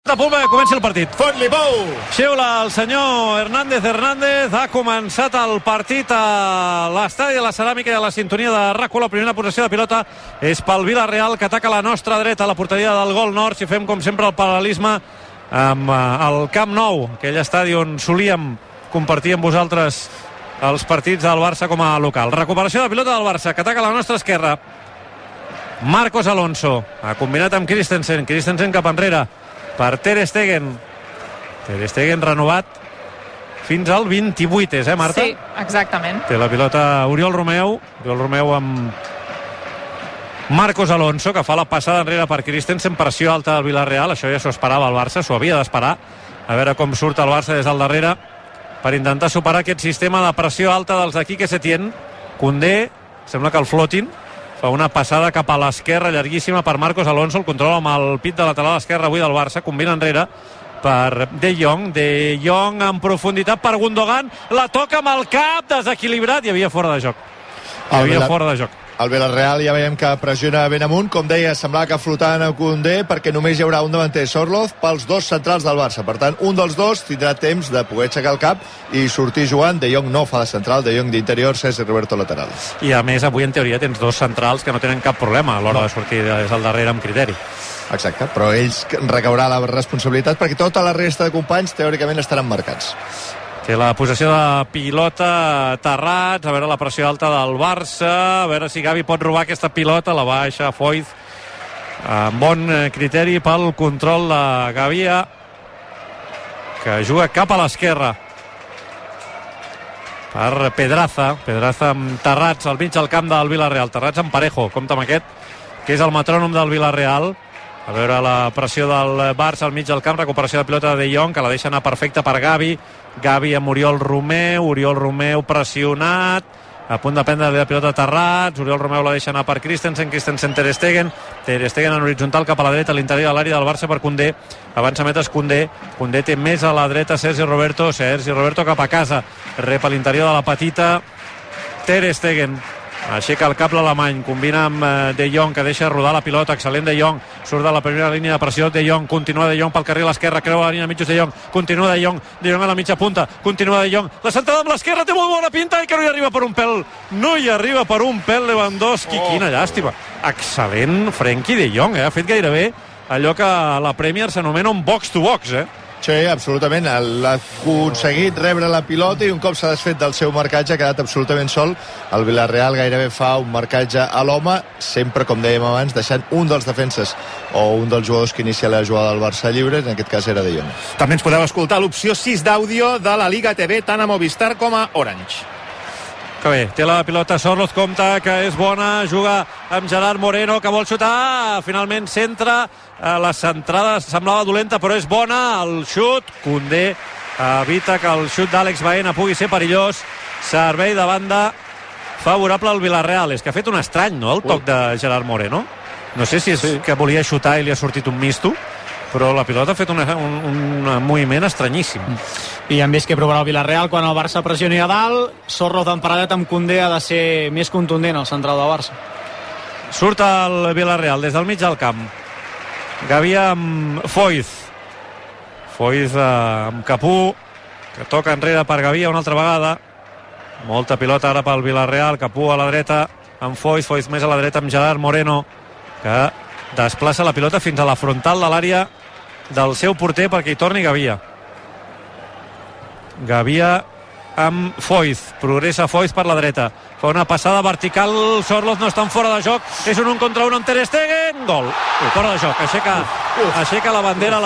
a punt que comenci el partit. Fot-li pou! Xiula el senyor Hernández. Ha començat el partit a l'estadi de la Ceràmica i a la sintonia de RAC1. La primera possessió de pilota és pel Villarreal, que ataca la nostra dreta a la porteria del Gol Nord. Si fem com sempre el paral·lelisme amb el Camp Nou, aquell estadi on solíem compartir amb vosaltres els partits del Barça com a local. Recuperació de pilota del Barça, que ataca a la nostra esquerra. Marcos Alonso ha combinat amb Christensen cap enrere per Ter Stegen renovat fins al 28, Marta? Sí, exactament. Té la pilota Oriol Romeu amb Marcos Alonso, que fa la passada enrere per Christensen. Pressió alta del Villarreal, això ja s'ho esperava el Barça, s'ho havia d'esperar, a veure com surt el Barça des del darrere per intentar superar aquest sistema de pressió alta dels de Quique Setién. Koundé, sembla que el flotin, fa una passada cap a l'esquerra llarguíssima per Marcos Alonso, el control amb el pit de lateral esquerre avui del Barça, combina enrere per De Jong en profunditat per Gundogan, la toca amb el cap, desequilibrat, hi havia fora de joc. El Villarreal ja veiem que pressiona ben amunt, com deia, semblava que flotaven a Koundé, perquè només hi haurà un davanter, Sorloth, pels dos centrals del Barça. Per tant, un dels dos tindrà temps de poder aixecar el cap i sortir jugant. De Jong no fa de central, De Jong d'interior, Cesc i Roberto lateral. I a més, avui en teoria tens dos centrals que no tenen cap problema a l'hora de sortir des del darrere amb criteri. Exacte, però ells recaurà la responsabilitat perquè tota la resta de companys teòricament estaran marcats. Té la possessió de pilota Terrats, a veure la pressió alta del Barça, a veure si Gavi pot robar aquesta pilota, la baixa Foyth amb bon criteri pel control de Gavia, que juga cap a l'esquerra per Pedraza amb Terrats al mig del camp del Villarreal. Terrats amb Parejo, compta amb aquest, que és el metrònom del Villarreal. A veure la pressió del Barça al mig del camp, recuperació de pilota de De Jong, que la deixa anar perfecta per Gavi amb Oriol Romeu pressionat, a punt de prendre la pilota Terrats, Oriol Romeu la deixa anar per Christensen Ter Stegen en horitzontal cap a la dreta, a l'interior de l'àrea del Barça per Koundé, avança metres Koundé té més a la dreta Sergi Roberto cap a casa, rep a l'interior de la petita Ter Stegen, aixeca el cap l'alemany, combina amb De Jong, que deixa rodar la pilota, excel·lent De Jong, surt de la primera línia de pressió De Jong, continua De Jong pel carril a l'esquerra, creua la línia de mitjos De Jong, continua De Jong a la mitja punta, continua De Jong, la centrada amb l'esquerra, té molt bona pinta, i que no hi arriba per un pèl Lewandowski, quina llàstima, excel·lent Frenkie De Jong, ha fet gairebé allò que a la Premier s'anomena un box to box, Sí, absolutament, l'ha aconseguit rebre la pilota i un cop s'ha desfet del seu marcatge ha quedat absolutament sol. El Villarreal gairebé fa un marcatge a l'home, sempre, com dèiem abans, deixant un dels defenses o un dels jugadors que inicia la jugada del Barça lliure, en aquest cas era De Jong. També ens podeu escoltar l'opció 6 d'àudio de la Liga TV, tant a Movistar com a Orange. Que bé, té la pilota Sorloth, compta que és bona, juga amb Gerard Moreno, que vol xutar, finalment centra, la centrada semblava dolenta però és bona, el xut Koundé evita que el xut d'Àlex Baena pugui ser perillós, servei de banda favorable al Villarreal. És que ha fet un estrany, no?, el toc de Gerard Moreno, no sé si és que volia xutar i li ha sortit un misto, però la pilota ha fet un moviment estranyíssim. I hem vist que provarà el Villarreal quan el Barça pressioni a dalt. Sorloth emparat amb Koundé ha de ser més contundent al central del Barça. Surt el Villarreal des del mig del camp, Gavia amb Foyth amb Capú, que toca enrere per Gavia una altra vegada, molta pilota ara pel Villarreal, Capú a la dreta amb Foyth més a la dreta amb Gerard Moreno, que desplaça la pilota fins a la frontal de l'àrea del seu porter perquè hi torni Gavia amb Foyth, progressa Foyth per la dreta, fa una passada vertical, Sorloth no està en fora de joc, és un contra un amb Ter Stegen, gol, fora de joc, aixeca la bandera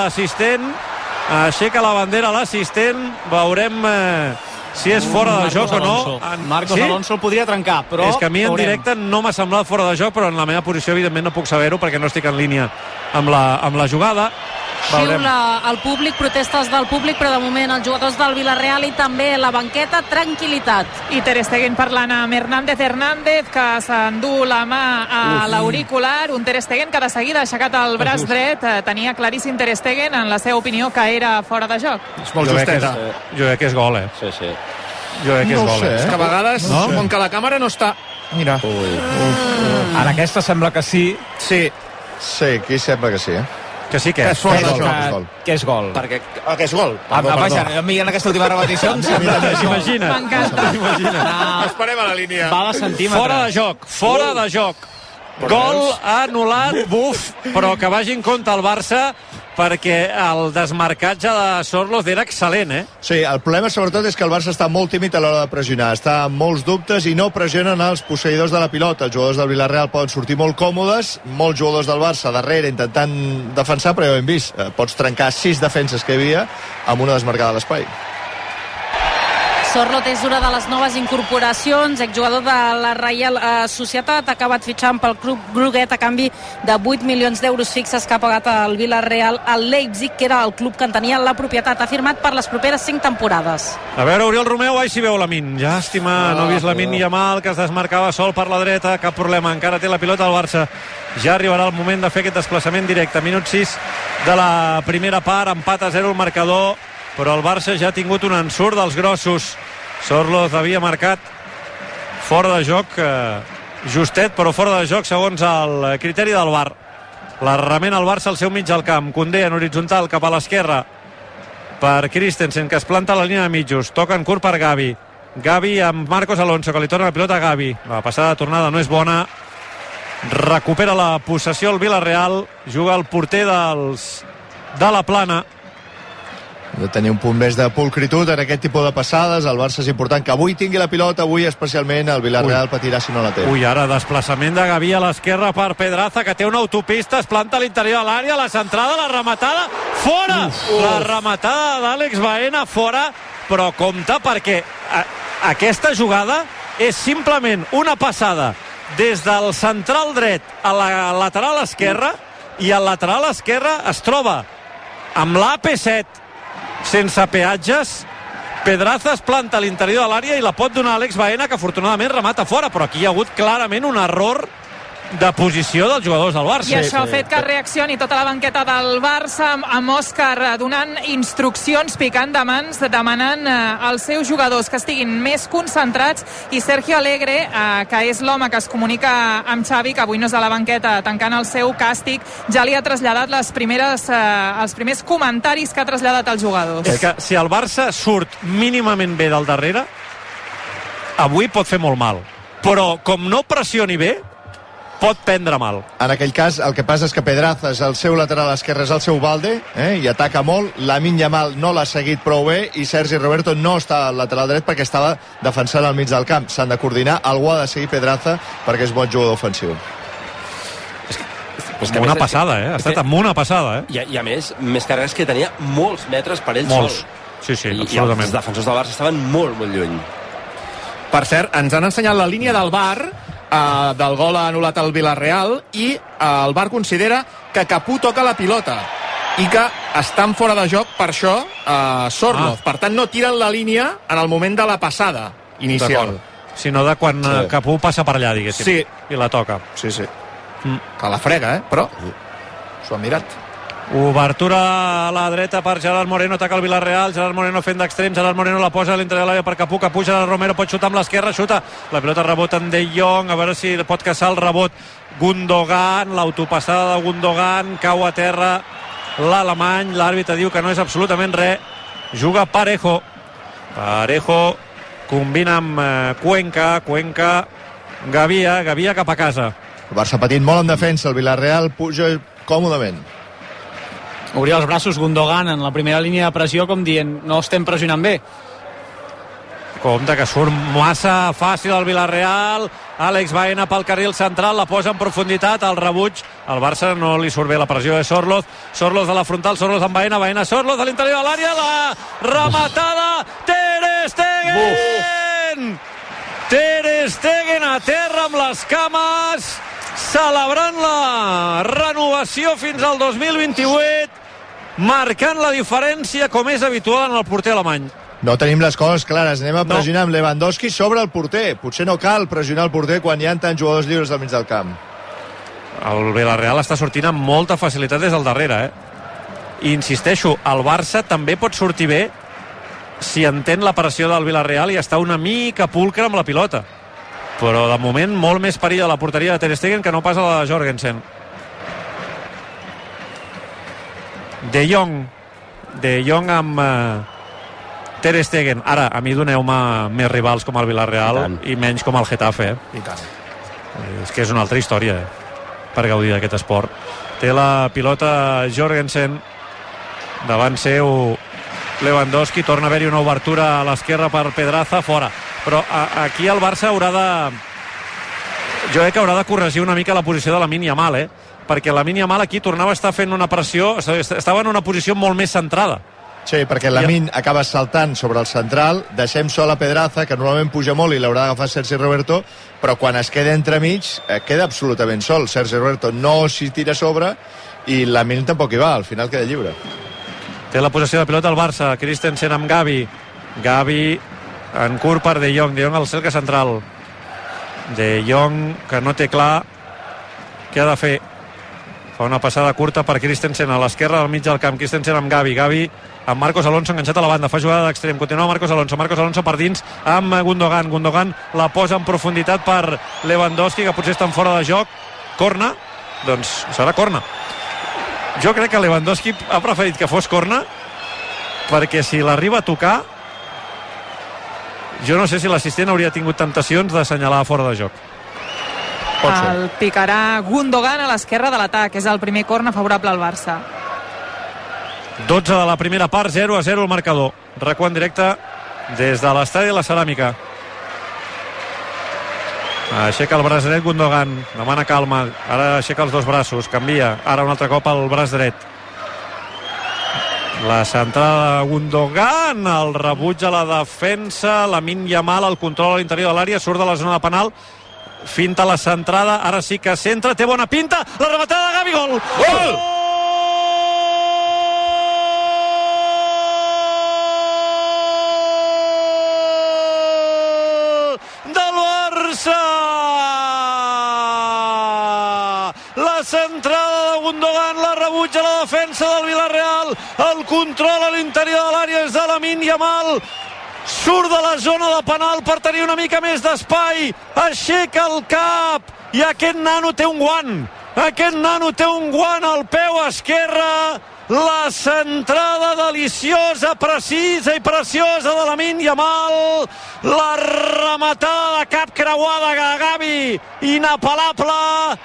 l'assistent, veurem si és fora de joc o no. Marcos Alonso el podria trencar, però és que a mi en directe no m'ha semblat fora de joc, però en la meva posició evidentment no puc saber-ho perquè no estic en línia amb la jugada. Xiula el públic, protestes del públic, però de moment els jugadors del Villarreal i també la banqueta, tranquil·litat. I Ter Stegen parlant amb Hernández, que s'endú la mà a l'auricular, un Ter Stegen que de seguida ha aixecat el braç dret, tenia claríssim Ter Stegen en la seva opinió que era fora de joc. És molt justeta. Jo crec que és gol, Sí. Jo crec que és gol, És que a vegades, com que la càmera no està... Mira. En aquesta sembla que sí. Sí, aquí sembla que sí, Que sí, que és fora de gol, joc. és gol. Que és gol. Perquè... Que és gol. Vaja, a mi en aquesta última repetició em sembla que és gol. T'imagines? M'encanta. Esperem a la línia. Va de centímetres. Fora de joc. Gol anul·lat, buf, però que vagi en compte el Barça, perquè el desmarcatge de Sorloz era excel·lent, eh? Sí, el problema sobretot és que el Barça està molt tímid a l'hora de pressionar, està amb molts dubtes i no pressionen els posseïdors de la pilota. Els jugadors del Villarreal poden sortir molt còmodes, molts jugadors del Barça darrere intentant defensar, però ja ho hem vist, pots trencar 6 defenses que hi havia amb una desmarcada a l'espai. Sorloz és una de les noves incorporacions, exjugador de la Reial Societat, ha acabat fitxant pel club groguet a canvi de 8 milions d'euros fixes que ha pagat el Villarreal al Leipzig, que era el club que en tenia la propietat. Ha firmat per les properes 5 temporades. A veure, Oriol Romeu, ai si veu Lamine. Llàstima, no ha vist Lamine Yamal, que es desmarcava sol per la dreta, cap problema, encara té la pilota al Barça. Ja arribarà el moment de fer aquest desplaçament directe. Minut 6 de la primera part, empat a 0 el marcador, però el Barça ja ha tingut un ensurt dels grossos. Sorloz havia marcat fora de joc, justet, però fora de joc segons el criteri del VAR. La remena el Barça al seu mig del camp. Koundé en horitzontal cap a l'esquerra per Christensen, que es planta a la línia de mitjos. Toca en curt per Gavi. Gavi amb Marcos Alonso, que li torna la pilota a Gavi. La passada de tornada no és bona. Recupera la possessió el Villarreal. Juga el porter de la Plana. De tenir un punt més de pulcritud en aquest tipus de passades. El Barça és important que avui tingui la pilota, avui especialment el Villarreal patirà si no la té. Ui, ara desplaçament de Gavi a l'esquerra per Pedraza, que té una autopista, es planta a l'interior de l'àrea, la centrada, la rematada, fora! La rematada d'Àlex Baena fora, però compte perquè aquesta jugada és simplement una passada des del central dret a la lateral esquerra, i el lateral esquerre es troba amb l'AP7 sense peatges. Pedraza es planta a l'interior de l'àrea i la pot donar a Àlex Baena, que afortunadament remata fora, però aquí hi ha hagut clarament un error de posició dels jugadors del Barça. I això ha fet que reaccioni tota la banqueta del Barça, amb Òscar donant instruccions, picant de mans, demanant als seus jugadors que estiguin més concentrats, i Sergio Alegre, que és l'home que es comunica amb Xavi, que avui no és a la banqueta tancant el seu càstig, ja li ha traslladat els primers comentaris que ha traslladat als jugadors. És que si el Barça surt mínimament bé del darrere, avui pot fer molt mal, però com no pressioni bé, pot prendre mal. En aquell cas, el que passa és que Pedraza és el seu lateral esquerre, és el seu Valde, i ataca molt. Lamine Yamal no l'ha seguit prou bé i Sergi Roberto no està al lateral dret perquè estava defensant al mig del camp. S'han de coordinar, algú ha de seguir Pedraza perquè és bon jugador ofensiu. És que una passada, ha estat amb una passada. I a més carreres que tenia molts metres per ell molts. sol. Sí, I absolutament. els defensors del Barça estaven molt, molt lluny. Per cert, ens han ensenyat la línia del VAR del gol anul·lat al Villarreal, i el VAR considera que Capú toca la pilota i que estan fora de joc per això Sorloz. Per tant, no tiren la línia en el moment de la passada inicial, sinó de quan Capú passa per allà, diguéssim, sí, i la toca. Sí. Que la frega, però s'ho han mirat. Obertura a la dreta per Gerard Moreno, ataca el Villarreal, Gerard Moreno fent d'extrem, Gerard Moreno la posa a l'interior de l'àrea per Capú, Gerard Romero pot xutar amb l'esquerra, xuta, la pilota rebota en De Jong, a veure si pot caçar el rebot Gundogan, l'autopassada de Gundogan, cau a terra l'alemany, l'àrbitre diu que no és absolutament res, juga Parejo, combina amb Cuenca, Gavia cap a casa. El Barça patint molt en defensa, el Villarreal puja còmodament. Obria els braços Gundogan en la primera línia de pressió, com dient, no estem pressionant bé. Compte que surt massa fàcil el Villarreal. Àlex Baena pel carril central, la posa en profunditat, el rebuig, al Barça no li surt bé la pressió de Sorloz a la frontal, Sorloz amb Baena, Sorloz a l'interior de l'àrea, la rematada, Ter Stegen! Ter Stegen a terra amb les cames, celebrant la renovació fins al 2028, marcant la diferència com és habitual en el porter alemany. No tenim les coses clares, anem a pressionar amb Lewandowski sobre el porter. Potser no cal pressionar el porter quan hi ha tants jugadors lliures al mig del camp. El Villarreal està sortint amb molta facilitat des del darrere, I insisteixo, el Barça també pot sortir bé si entén la pressió del Villarreal i està una mica pulcre amb la pilota. Però de moment molt més perill a la porteria de Ter Stegen que no pas a la de Jorgensen. De Jong amb Ter Stegen. Ara, a mi doneu-me més rivals com el Villarreal i menys com el Getafe. I tant. És que és una altra història per gaudir d'aquest esport. Té la pilota Jorgensen, davant seu Lewandowski, torna a haver-hi una obertura a l'esquerra per Pedraza, fora. Però aquí el Barça haurà de... Jo crec que haurà de corregir una mica la posició de Lamine Yamal, perquè Lamine Yamal aquí tornava a estar fent una pressió, estava en una posició molt més centrada. Sí, perquè Lamine acaba saltant sobre el central, deixem sol a Pedraza, que normalment puja molt i l'haurà d'agafar Sergi Roberto, però quan es queda entremig, queda absolutament sol. Sergi Roberto no s'hi tira a sobre i Lamine tampoc hi va, al final queda lliure. Té la possessió de pilota el Barça, Christensen amb Gavi en curt per De Jong al cercle central. De Jong, que no té clar què ha de fer. Fa una passada curta per Christensen a l'esquerra del mig del camp. Christensen amb Gavi amb Marcos Alonso enganxat a la banda, fa jugada d'extrem, continua Marcos Alonso per dins amb Gundogan la posa en profunditat per Lewandowski, que potser està fora de joc. Corna, doncs serà corna. Jo crec que Lewandowski ha preferit que fos corna, perquè si l'arriba a tocar, jo no sé si l'assistent hauria tingut temptacions d'assenyalar fora de joc. El picarà Gundogan a l'esquerra de l'atac. És el primer corna favorable al Barça. 12 de la primera part, 0-0 el marcador. Recull en directe des de l'estadi de la Ceràmica. Aixeca el braç dret Gundogan, demana calma, ara aixeca els dos braços, canvia, ara un altre cop el braç dret. La centrada de Gundogan, el rebuig a la defensa, Lamine Yamal, el control a l'interior de l'àrea, surt de la zona de penal, finta la centrada, ara sí que centra, té bona pinta, la rematada de Gavi, gol! Gol! Del Barça! La centrada de Gundogan, la rebutja la defensa del Villarreal, el control a l'interior de l'àrea és de Lamine Yamal, surt de la zona de penal per tenir una mica més d'espai, aixeca el cap i aquest nano té un guant al peu esquerre, la centrada deliciosa, precisa i preciosa de Lamine Yamal, la rematada de cap creuada de Gavi, inapel·lable,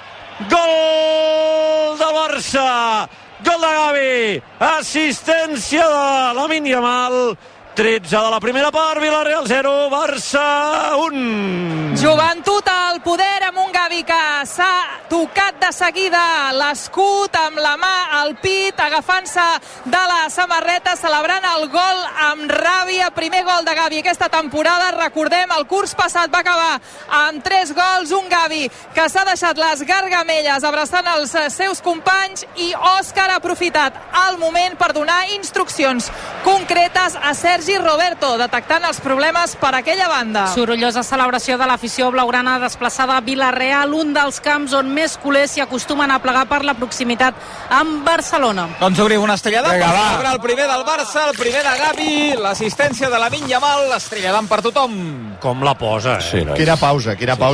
gol del Barça, gol de Gavi, assistència de Lamine Yamal, 13 de la primera part, Villarreal 0, Barça 1. Joventut al poder amb un Gavi que s'ha tocat de seguida l'escut amb la mà al pit, agafant-se de la samarreta, celebrant el gol amb ràbia. Primer gol de Gavi aquesta temporada. Recordem, el curs passat va acabar amb 3 gols. Un Gavi que s'ha deixat les gargamelles abraçant els seus companys, i Òscar ha aprofitat el moment per donar instruccions concretes a Sergi Roberto, detectant els problemes per aquella banda. Sorollosa celebració de l'afició blaugrana desplaçada a Villarreal, un dels camps on més culers s'hi acostumen a plegar per la proximitat amb Barcelona. Doncs obrim una estrellada per celebrar el primer del Barça, el primer de Gavi, l'assistència de Lamine Yamal, l'estrelladant per tothom. Com la posa, Sí, quina pausa,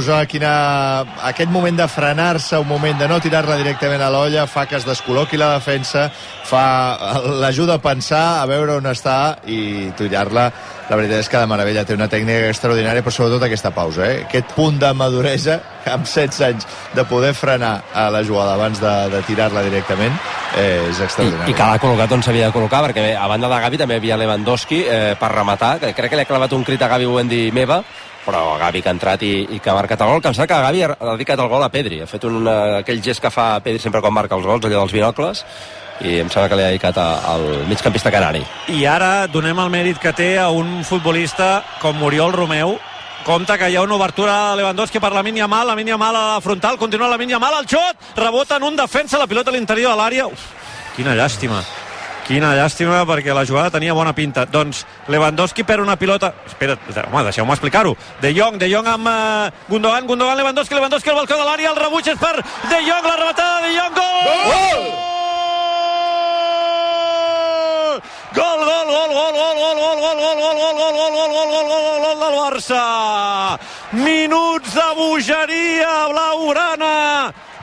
aquest moment de frenar-se, un moment de no tirar-la directament a l'olla, fa que es descol·loqui la defensa, l'ajuda a pensar, a veure on està i tirar-la. La veritat és que de meravella, té una tècnica extraordinària, però sobretot aquesta pausa, aquest punt de maduresa, amb 16 anys, de poder frenar a la jugada abans de tirar-la directament, és extraordinari. I que l'ha col·locat on s'havia de col·locar, perquè a banda de Gavi també hi havia Lewandowski per rematar, que crec que li ha clavat un crit a Gavi Wendy Meva, però Gavi que ha entrat i que ha marcat el gol, que em sembla que Gavi ha dedicat el gol a Pedri, ha fet aquell gest que fa Pedri sempre quan marca els gols, allò dels binocles, i em sembla que li ha dedicat al migcampista canari. I ara donem el mèrit que té a un futbolista com Oriol Romeu. Compte que hi ha una obertura a Lewandowski per Lamine Yamal a la frontal, continua Lamine Yamal, el xot, rebota en un defensa, la pilota a l'interior de l'àrea. Quina llàstima, perquè la jugada tenia bona pinta. Doncs Lewandowski perd una pilota, espera, home, deixeu-me explicar-ho. De Jong amb Gundogan, Lewandowski al balcó de l'àrea, el rebuig és per De Jong, la rematada de De Jong, gol! Gol del Barça. Minuts de bogeria blaugrana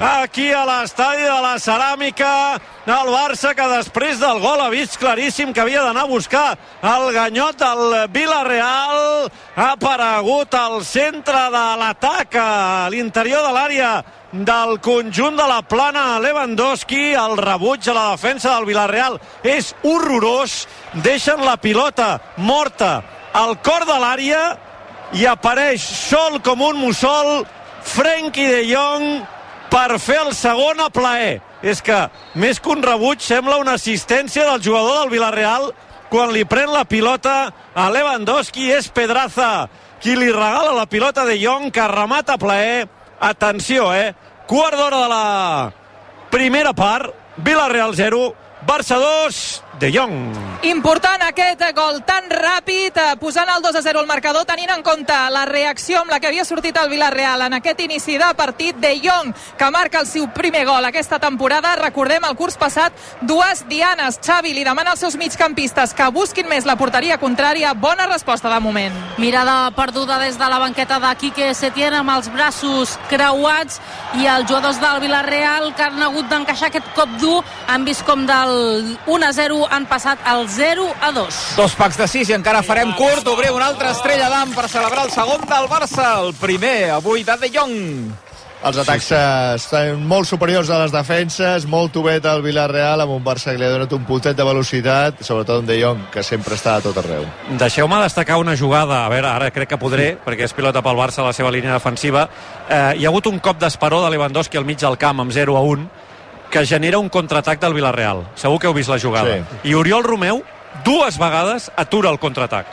aquí a l'estadi de la Ceràmica. El Barça, que després del gol ha vist claríssim que havia d'anar a buscar el ganyot del Villarreal. Ha aparegut al centre de l'atac, a l'interior de l'àrea del conjunt de la Plana. Lewandowski, el rebuig a la defensa del Villarreal és horrorós. Deixen la pilota morta al cor de l'àrea i apareix sol com un mussol Frenkie de Jong per fer el segon a plaer. És que més que un rebuig sembla una assistència del jugador del Villarreal quan li pren la pilota a Lewandowski. És Pedraza qui li regala la pilota de Jong, que remata a plaer. Atenció, quart d'hora de la primera part. Villarreal 0, Barça 2, De Jong. Important aquest gol tan ràpid, posant el 2-0 al marcador, tenint en compte la reacció amb la que havia sortit el Villarreal en aquest inici de partit. De Jong, que marca el seu primer gol aquesta temporada. Recordem, el curs passat, dues dianes. Xavi li demana als seus migcampistes que busquin més la porteria contrària. Bona resposta de moment. Mirada perduda des de la banqueta de Quique Setién, amb els braços creuats, i els jugadors del Villarreal, que han hagut d'encaixar aquest cop dur, han vist com del 1-0 han passat al 0-2. 2 packs de 6 i encara farem curt. Obrim una altra estrella d'am per celebrar el segon del Barça. El primer, avui, de Jong. Els atacs estan molt superiors a les defenses, molt tubet al Villarreal, amb un Barça que li ha donat un puntet de velocitat, sobretot un De Jong, que sempre està a tot arreu. Deixeu-me destacar una jugada, a veure, ara crec que podré, perquè és pilota pel Barça a la seva línia defensiva. Hi ha hagut un cop d'esperó de Lewandowski al mig del camp amb 0-1, que genera un contraatac del Villarreal. Segur que heu vist la jugada. Sí. I Oriol Romeu, 2 vegades, atura el contraatac.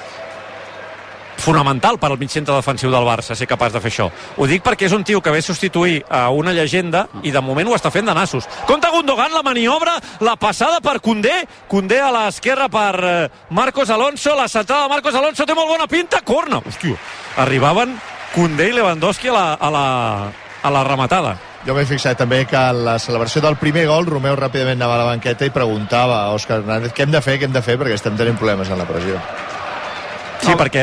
Fonamental per al mig centre defensiu del Barça ser capaç de fer això. Ho dic perquè és un tio que ve substituir a una llegenda i de moment ho està fent de nassos. Compte Gundogan, la maniobra, la passada per Koundé. Koundé a l'esquerra per Marcos Alonso. La saltada de Marcos Alonso té molt bona pinta. Corna. Hòstia. Arribaven Koundé i Lewandowski a la rematada. Jo m'he fixat també que a la celebració del primer gol Romeu ràpidament anava a la banqueta i preguntava a Òscar Hernández què hem de fer, perquè estem tenint problemes en la pressió. Sí, perquè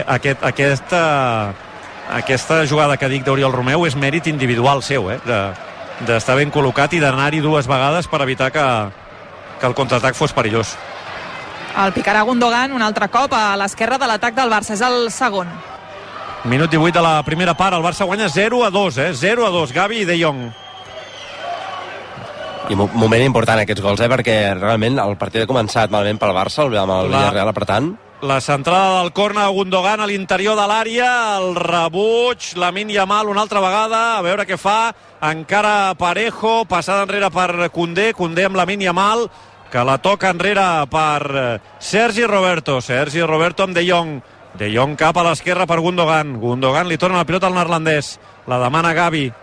aquesta jugada que dic d'Oriol Romeu és mèrit individual seu, d'estar ben col·locat i d'anar-hi 2 vegades per evitar que el contraatac fos perillós. El picarà Gundogan un altre cop a l'esquerra de l'atac del Barça, és el segon. Minut 18 de la primera part, el Barça guanya 0-2, 0-2, Gavi i De Jong. I moment important aquests gols, perquè realment el partit ha començat malament pel Barça, amb el Villarreal apretant. La centrada del córner, Gundogan a l'interior de l'àrea, el rebuig, Lamine Yamal una altra vegada, a veure què fa, encara Parejo, passada enrere per Koundé amb Lamine Yamal, que la toca enrere per Sergi Roberto amb De Jong. De Jong cap a l'esquerra per Gundogan li torna la pilota al neerlandès, la demana Gavi,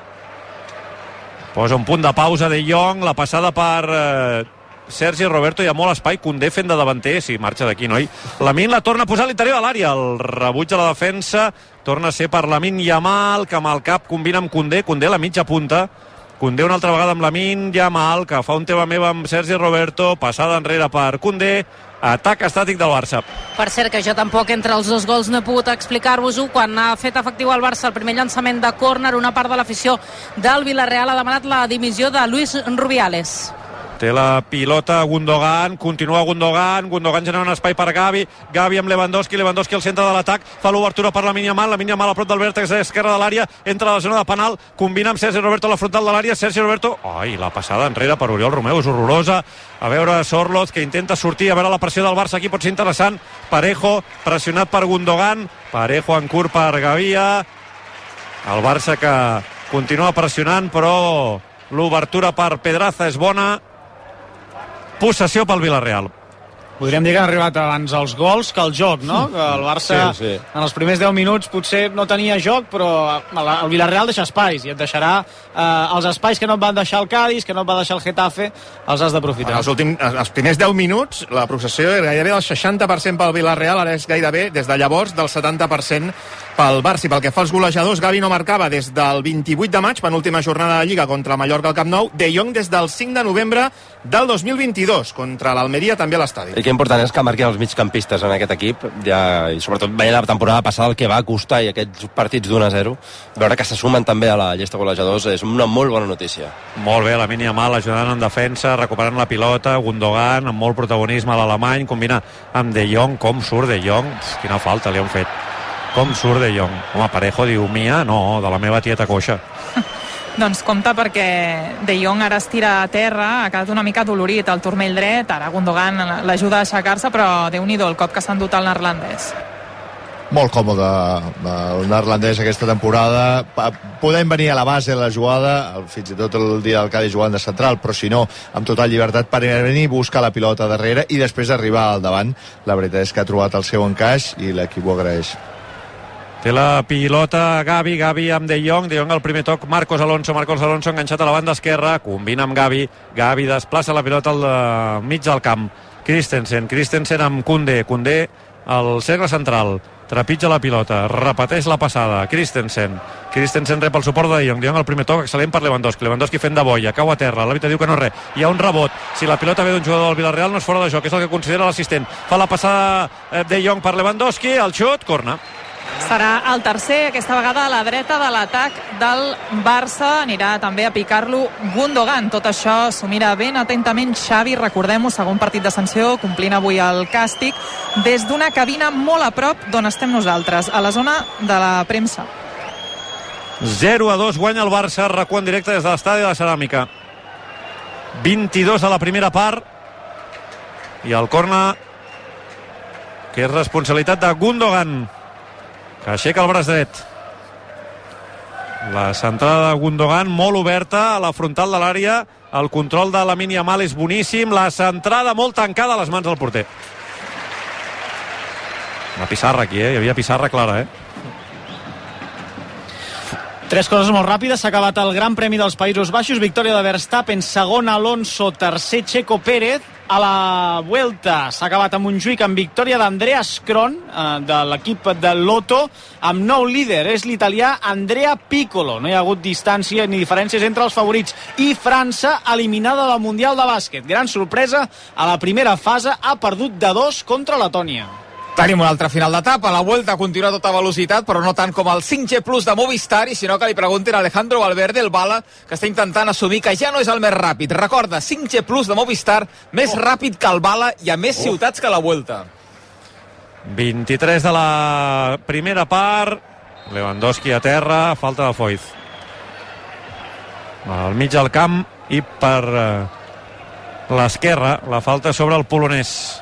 posa un punt de pausa De Jong, la passada per Sergi Roberto, hi ha molt espai, Koundé fent de davanter, sí, marxa d'aquí, noi. Lamine la torna a posar a l'interior de l'àrea, el rebuig a la defensa torna a ser per Lamine Yamal, que amb el cap combina amb Koundé a la mitja punta, Koundé una altra vegada amb Lamine Yamal, que fa un teva meva amb Sergi Roberto, passada enrere per Koundé, atac estàtic del Barça. Per cert, que jo tampoc entre els 2 gols no he pogut explicar-vos-ho. Quan ha fet efectiu el Barça el primer llançament de córner, una part de l'afició del Villarreal ha demanat la dimissió de Luis Rubiales. Té la pilota Gundogan, continua Gundogan genera un espai per Gavi amb Lewandowski al centre de l'atac, fa l'obertura per Lamine Yamal a prop del vèrtex a l'esquerra de l'àrea, entra a la zona de penal, combina amb Sergi Roberto a la frontal de l'àrea, Sergi Roberto, la passada enrere per Oriol Romeu és horrorosa, a veure Sorloz que intenta sortir, a veure la pressió del Barça aquí pot ser interessant, Parejo pressionat per Gundogan, Parejo en curt per Gavia, el Barça que continua pressionant, però l'obertura per Pedraza és bona. Possessió pel Villarreal. Podríem dir que han arribat abans els gols que el joc, no? Que el Barça en els primers 10 minuts potser no tenia joc, però el Villarreal deixa espais i et deixarà els espais que no et van deixar el Cádiz, que no et va deixar el Getafe, els has d'aprofitar. Els primers 10 minuts la possessió era gairebé del 60% pel Villarreal, ara és gairebé des de llavors del 70% pel Barça. I pel que fa als golejadors, Gavi no marcava des del 28 de maig, penúltima jornada de Lliga contra el Mallorca al Camp Nou. De Jong des del 5 de novembre del 2022, contra l'Almeria també a l'estadi. I que important és que marquin els migcampistes en aquest equip, ja, i sobretot veient la temporada passada el que va costar i aquests partits d'1-0, veure que se sumen també a la llista de golejadors és una molt bona notícia. Molt bé, Lamine Yamal ajudant en defensa, recuperant la pilota, Gundogan amb molt protagonisme a l'alemany, combina amb De Jong. Com surt De Jong? Quina falta li han fet. Com surt De Jong? Home, Parejo diu, mia, no, de la meva tieta coixa. Doncs compte perquè De Jong ara es tira a terra, ha quedat una mica dolorit al turmell dret, ara Gundogan l'ajuda a aixecar-se, però Déu-n'hi-do el cop que s'ha endut el neerlandès. Molt còmode el neerlandès aquesta temporada. Podem venir a la base de la jugada, fins i tot el dia del Cádiz jugant de central, però si no, amb total llibertat per venir, buscar la pilota darrere i després arribar al davant. La veritat és que ha trobat el seu encaix i l'equip ho agraeix. Té la pilota Gavi amb De Jong al primer toc, Marcos Alonso enganxat a la banda esquerra, combina amb Gavi desplaça la pilota al mig del camp, Christensen amb Koundé al cercle central, trepitja la pilota, repeteix la passada, Christensen rep el suport de De Jong al primer toc, excel·lent per Lewandowski fent de boia, cau a terra, l'àrbitre diu que no és res, hi ha un rebot, si la pilota ve d'un jugador del Villarreal no és fora de joc, és el que considera l'assistent, fa la passada De Jong per Lewandowski, el xut, corna. Serà el tercer, aquesta vegada a la dreta de l'atac del Barça. Anirà també a picar-lo Gundogan. Tot això s'ho mira ben atentament Xavi, recordem-ho, segon partit de sanció, complint avui el càstig, des d'una cabina molt a prop d'on estem nosaltres, a la zona de la premsa. 0-2 guanya el Barça, recu en directe des de l'estadi de la Ceràmica. 22 a la primera part i el corna que és responsabilitat de Gundogan, que aixeca el braç dret. La centrada de Gundogan molt oberta a la frontal de l'àrea, el control de Lamine Yamal és boníssim, la centrada molt tancada a les mans del porter. Una pissarra aquí, hi havia pissarra clara, Tres coses molt ràpides. S'ha acabat el Gran Premi dels Països Baixos, victòria de Verstappen, segon Alonso, tercer Checo Pérez. A la Vuelta s'ha acabat a Montjuïc amb victòria d'Andreas Kron, de l'equip de Lotto, amb nou líder, és l'italià Andrea Piccolo. No hi ha hagut distància ni diferències entre els favorits. I França, eliminada del Mundial de Bàsquet. Gran sorpresa, a la primera fase ha perdut de 2 contra Letònia. Tenim un altre final d'etapa, la Vuelta continua a tota velocitat, però no tant com el 5G Plus de Movistar, i sinó que li preguntin a Alejandro Valverde, el bala, que està intentant assumir que ja no és el més ràpid. Recorda, 5G Plus de Movistar, més ràpid que el bala i a més ciutats que la Vuelta. 23 de la primera part, Lewandowski a terra, falta de Foyth. Al mig del camp i per l'esquerra, la falta sobre el polonès.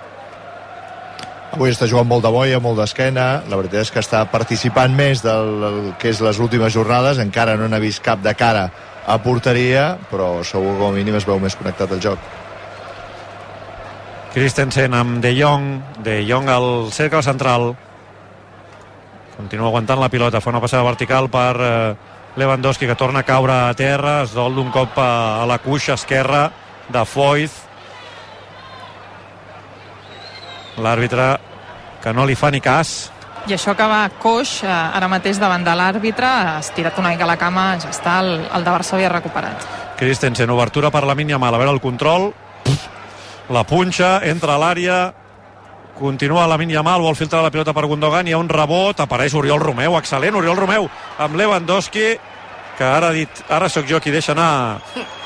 Avui està jugant molt de boia, molt d'esquena. La veritat és que està participant més del que és les últimes jornades. Encara no n'ha vist cap de cara a porteria, però segur que com a mínim es veu més connectat al joc. Christensen amb De Jong al cercle central. Continua aguantant la pilota, fa una passada vertical per Lewandowski, que torna a caure a terra, es dol d'un cop a la cuixa esquerra de Foyth. L'àrbitre que no li fa ni cas. I això que va coix ara mateix davant de l'àrbitre, ha estirat una mica la cama, ja està, el de Varsòvia recuperat. Christensen, obertura per Lamine Yamal, a veure el control, la punxa, entra a l'àrea, continua Lamine Yamal, vol filtrar la pilota per Gundogan, hi ha un rebot, apareix Oriol Romeu, excel·lent Oriol Romeu, amb Lewandowski, que ara ha dit, ara sóc jo qui deixa anar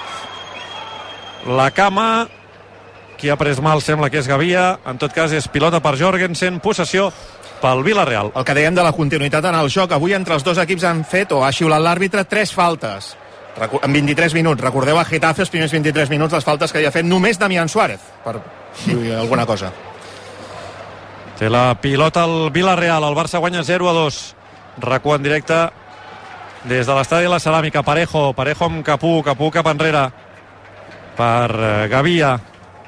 la cama. Qui ha pres mal sembla que és Gavia, en tot cas és pilota per Jorgensen, possessió pel Villarreal. El que dèiem de la continuïtat en el joc, avui entre els dos equips han fet, o ha xiulat l'àrbitre, 3 faltes en 23 minuts. Recordeu a Getafe els primers 23 minuts les faltes que havia fet només Damián Suárez, per dir alguna cosa. Té la pilota el Villarreal, el Barça guanya 0-2. Recu en directe des de l'estadi de la Ceràmica. Parejo amb Capú cap enrere per Gavia.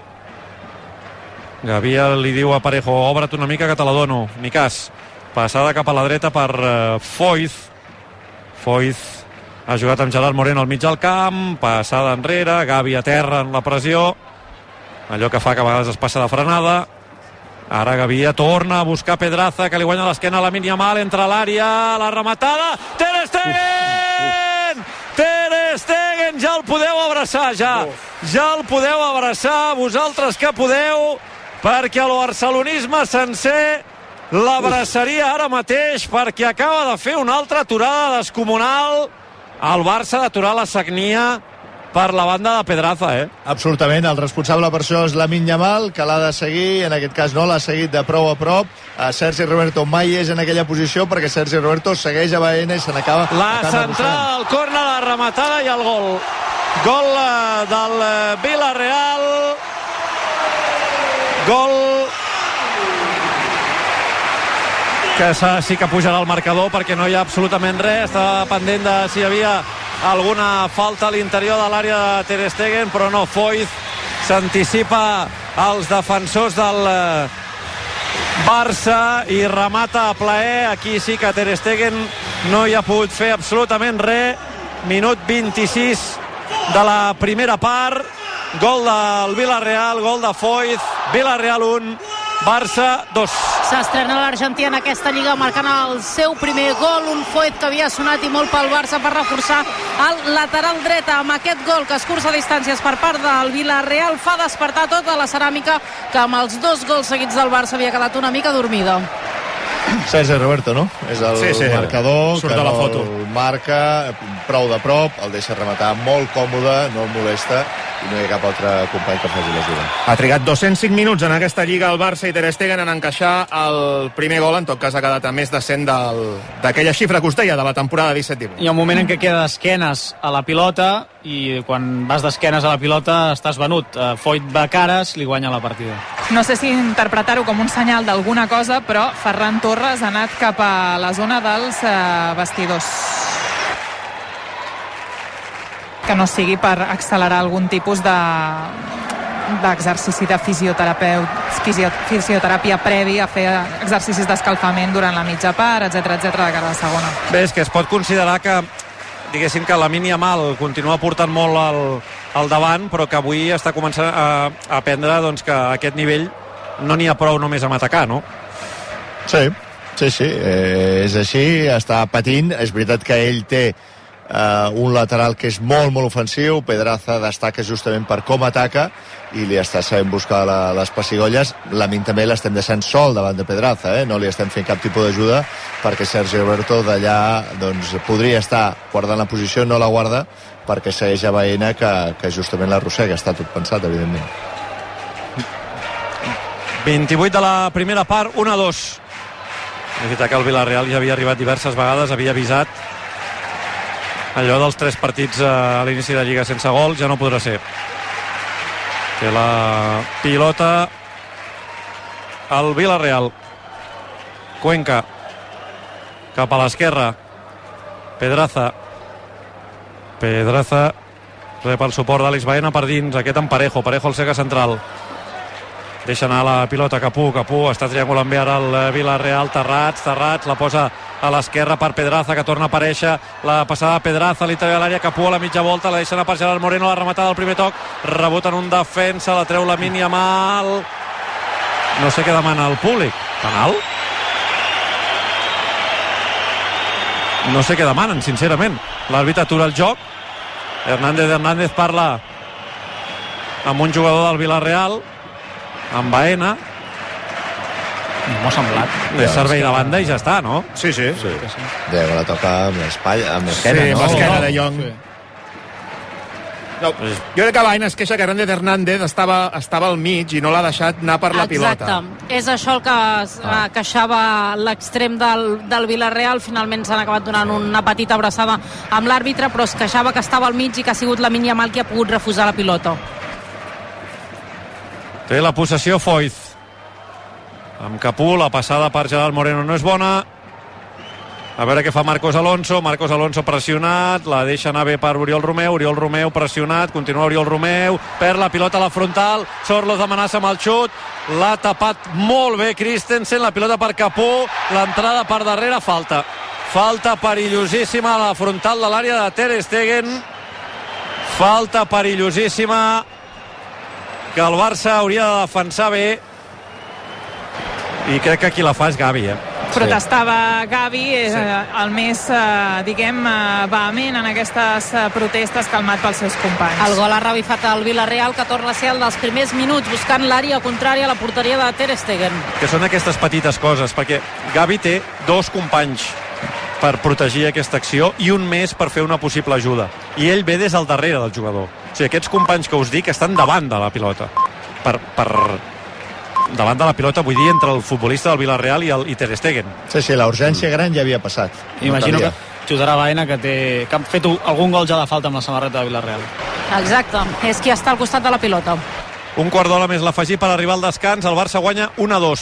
Gavia li diu a Parejo, obre't una mica que te la dono, ni cas. Passada cap a la dreta per Foyth ha jugat amb Gerard Moreno al mig del camp, passada enrere, Gavi a terra en la pressió, allò que fa que a vegades es passa de frenada, Ara Gavia torna a buscar Pedraza, que li guanya l'esquena a Lamine Yamal, entra a l'àrea, la rematada, Ter Stegen! Ter Stegen, ja el podeu abraçar, ja el podeu abraçar, vosaltres que podeu, perquè el barcelonisme sencer l'abraçaria ara mateix, perquè acaba de fer una altra aturada descomunal. El Barça d'aturar la sagnia per la banda de Pedraza, Absolutament, el responsable per això és Lamine Yamal, que l'ha de seguir, en aquest cas no l'ha seguit de prou a prop. Sergi Roberto mai és en aquella posició, perquè Sergi Roberto segueix a Baena i se n'acaba... La centrada del córner, la rematada i el gol. Gol del Villarreal. Gol que sí que pujarà el marcador, perquè no hi ha absolutament res. Estava pendent de si hi havia alguna falta a l'interior de l'àrea de Ter Stegen, però no. Foyth s'anticipa als defensors del Barça i remata a plaer. Aquí sí que Ter Stegen no hi ha pogut fer absolutament res. Minut 26 de la primera part. Gol del Villarreal, gol de Foyth. Villarreal 1, Barça 2. S'estrena l'argentí en aquesta lliga marcant el seu primer gol, un Foyth que havia sonat i molt pel Barça per reforçar el lateral dret. Amb aquest gol que escurça distàncies per part del Villarreal fa despertar tota la ceràmica, que amb els 2 gols seguits del Barça havia quedat una mica dormida. Sergi Roberto, no? És el marcador, surt que a la no foto. el marca prou de prop, el deixa rematar molt còmode, no el molesta, i no hi ha cap altre company que faci l'ajuda. Ha trigat 205 minuts en aquesta lliga el Barça i Ter Stegen en encaixar el primer gol. En tot cas ha quedat a més de 100 d'aquella xifra que us deia de la temporada 17-18. Hi ha un moment en què queda d'esquenes a la pilota, i quan vas d'esquenes a la pilota estàs venut. Foyth va cares, li guanya la partida. No sé si interpretar-ho com un senyal d'alguna cosa, però Ferran Torres ha anat cap a la zona dels vestidors. Que no sigui per accelerar algun tipus d'exercici de fisioteràpia previ a fer exercicis d'escalfament durant la mitja part, etc de cara a la segona. Bé, és que es pot considerar que, diguéssim, que Lamine Yamal continua portant molt al davant, però que avui està començant a aprendre, doncs, que a aquest nivell no n'hi ha prou només amb atacar, no? Sí, és així, està patint. És veritat que ell té un lateral que és molt, molt ofensiu. Pedraza destaca justament per com ataca i li està sabent buscar les pessigolles. Lamine també l'estem deixant sol davant de Pedraza, no li estem fent cap tipus d'ajuda, perquè Sergi Roberto d'allà doncs, podria estar guardant la posició, no la guarda, perquè segueix a Baena, que justament l'arrossega. Està tot pensat, evidentment. 28 de la primera part, 1-2. És veritat que el Villarreal ja havia arribat diverses vegades, havia avisat allò dels 3 partits a l'inici de Lliga sense gol, ja no podrà ser. Té la pilota el Villarreal. Cuenca cap a l'esquerra. Pedraza rep el suport d'Àlex Baena per dins, aquest en Parejo el cega central. Deixa anar la pilota Capú està triangulant bé ara el Villarreal. Terrats, la posa a l'esquerra per Pedraza, que torna a aparèixer. La passada a Pedraza a l'interior de l'àrea. Capú a la mitja volta, la deixa anar per Gerard Moreno. La rematada del primer toc, rebot en un defensa, la treu Lamine Yamal. No sé què demana el públic. Penal? No sé què demanen, sincerament. L'àrbitre atura el joc. Hernández parla amb un jugador del Villarreal, amb Baena. No m'ha semblat. És servei de banda i ja està, no? Sí. Deu la toca amb l'esquena, amb l'esquena de Jong. Sí. No, jo crec que Baena es queixa que Hernández estava al mig i no l'ha deixat anar per la pilota. Exacte, és això el que queixava l'extrem del Villarreal. Finalment s'han acabat donant una petita abraçada amb l'àrbitre, però es queixava que estava al mig i que ha sigut Lamine Yamal qui ha pogut refusar la pilota. Té la possessió Foyth amb Capú, la passada per Gerard Moreno no és bona. A veure què fa Marcos Alonso pressionat, la deixa anar bé per Oriol Romeu pressionat, continua Oriol Romeu, perd la pilota a la frontal, Sorloz amenaça amb el xut, l'ha tapat molt bé Christensen, la pilota per Capú, l'entrada per darrere, falta perillosíssima a la frontal de l'àrea de Ter Stegen, falta perillosíssima que el Barça hauria de defensar bé. i crec que qui la fa és Gavi, Protestava Gavi, el més, vehement en aquestes protestes, calmat pels seus companys. El gol ha revifat el Villarreal, que torna a ser el dels primers minuts, buscant l'àrea contrària a la porteria de Ter Stegen. Que són aquestes petites coses, perquè Gavi té 2 companys per protegir aquesta acció i un més per fer una possible ajuda. I ell ve des del darrere del jugador. O sigui, aquests companys que us dic estan davant de la pilota. Davant de la pilota, vull dir, entre el futbolista del Villarreal i Ter Stegen. Sí, la urgència gran ja havia passat. Imagino que xutarà Baena, que ha fet algun gol ja de falta amb la samarreta de Villarreal. Exacte, és qui està al costat de la pilota. Un quart d'hora més l'afegir per arribar al descans. El Barça guanya 1-2.